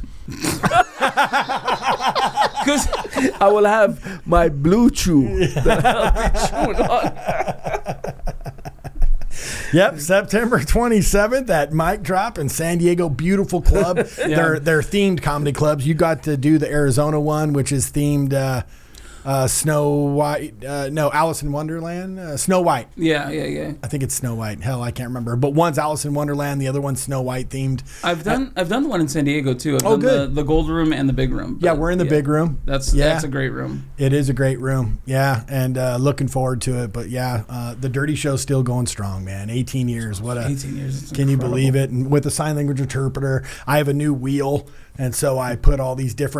'Cause- I will have my blue chew that I'll be chewing on. Yep, September twenty-seventh at Mike Drop in San Diego. Beautiful club. They're they're themed comedy clubs. You got to do the Arizona one, which is themed uh, uh, Snow White. Uh, no, Alice in Wonderland. Uh, Snow White. yeah, yeah, yeah. I think it's Snow White. Hell, I can't remember. But one's Alice in Wonderland. The other one's Snow White themed. I've done. I've done the one in San Diego too. I've Oh, done good. The, the Gold Room and the Big Room. Yeah, But, we're in the big room. That's Yeah. that's a great room. It is a great room. Yeah, and uh, looking forward to it. But yeah, uh, the Dirty Show's still going strong, man. eighteen years. What a eighteen years. It's Can you incredible. believe it? And with the sign language interpreter, I have a new wheel, and so I put all these different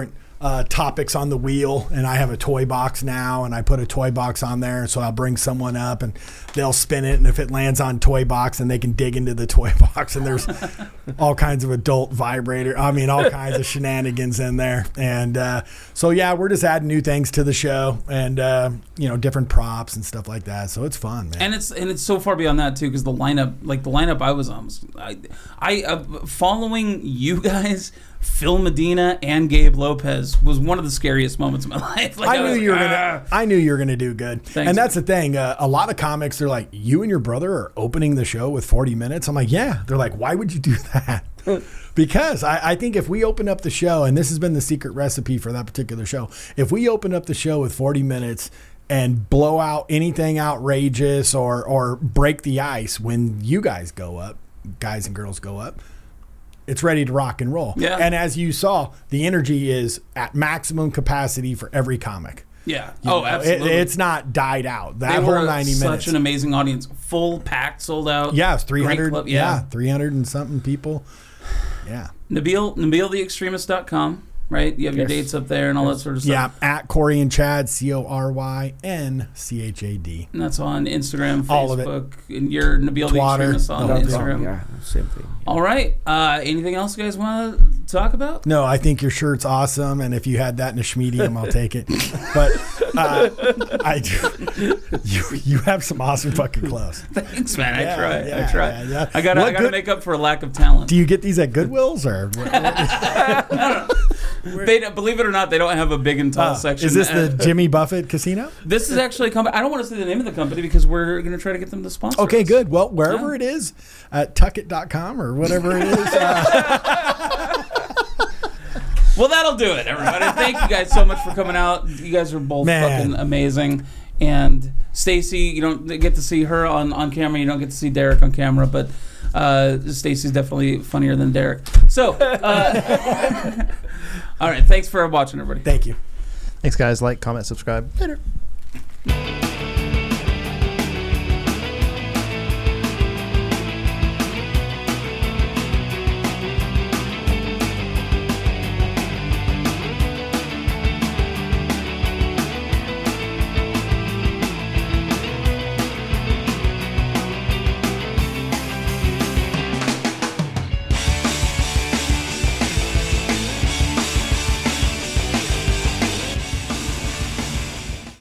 uh, topics on the wheel, and I have a toy box now, and I put a toy box on there, so I'll bring someone up, and they'll spin it, and if it lands on toy box, and they can dig into the toy box, and there's all kinds of adult vibrator, I mean, all kinds of shenanigans in there, and uh, so yeah, we're just adding new things to the show, and uh, you know, different props and stuff like that, so it's fun, man. And it's and it's so far beyond that too, because the lineup, like the lineup I was on, was, I, I uh, following you guys, Phil Medina and Gabe Lopez was one of the scariest moments of my life. Like, I, I knew was you were like, gonna. "Ah." I knew you were gonna do good, Thanks, and that's the thing. Uh, a lot of comics are like, "You and your brother are opening the show with forty minutes." I'm like, "Yeah." They're like, "Why would you do that?" Because I, I think if we open up the show, and this has been the secret recipe for that particular show, if we open up the show with forty minutes and blow out anything outrageous or or break the ice when you guys go up, guys and girls go up, it's ready to rock and roll. Yeah. And as you saw, the energy is at maximum capacity for every comic. Yeah. You Oh, know, absolutely. It, it's not died out. That they whole were ninety such minutes. an amazing audience, full packed, sold out. Yeah, it's three Great hundred. club, yeah. yeah. three hundred and something people. Yeah. Nabil, Nabil the Extremist dot com, right? You have your Yes. dates up there and all that sort of stuff. Yeah, at Corey and Chad, C O R Y N C H A D. And that's on Instagram, Facebook, All of it. and you're Nabil the Twitter. Extremist on No, Instagram. Yeah, same thing. All right. Uh, anything else you guys want to talk about? No, I think your shirt's awesome, and if you had that in a schmedium, I'll take it. But uh, I do. You you have some awesome fucking clothes. Thanks, man. I Yeah, try. yeah, I try. yeah, yeah. I gotta, What I gotta good- make up for a lack of talent. Do you get these at Goodwill's or? What, They don't- believe it or not, they don't have a big and tall uh, section. is this the Uh, Jimmy Buffett Casino? This is actually a company. I don't want to say the name of the company because we're going to try to get them to sponsor. Okay, us. good. Well, wherever Yeah. it is, at tuck it dot com or whatever it is. Uh, Well, that'll do it, everybody. Thank you guys so much for coming out. You guys are both Man. fucking amazing. And Stacy, you don't get to see her on, on camera. You don't get to see Derek on camera, but uh, Stacy's definitely funnier than Derek. So, uh, all right. Thanks for watching, everybody. thank you. Thanks, guys. Like, comment, subscribe. Later.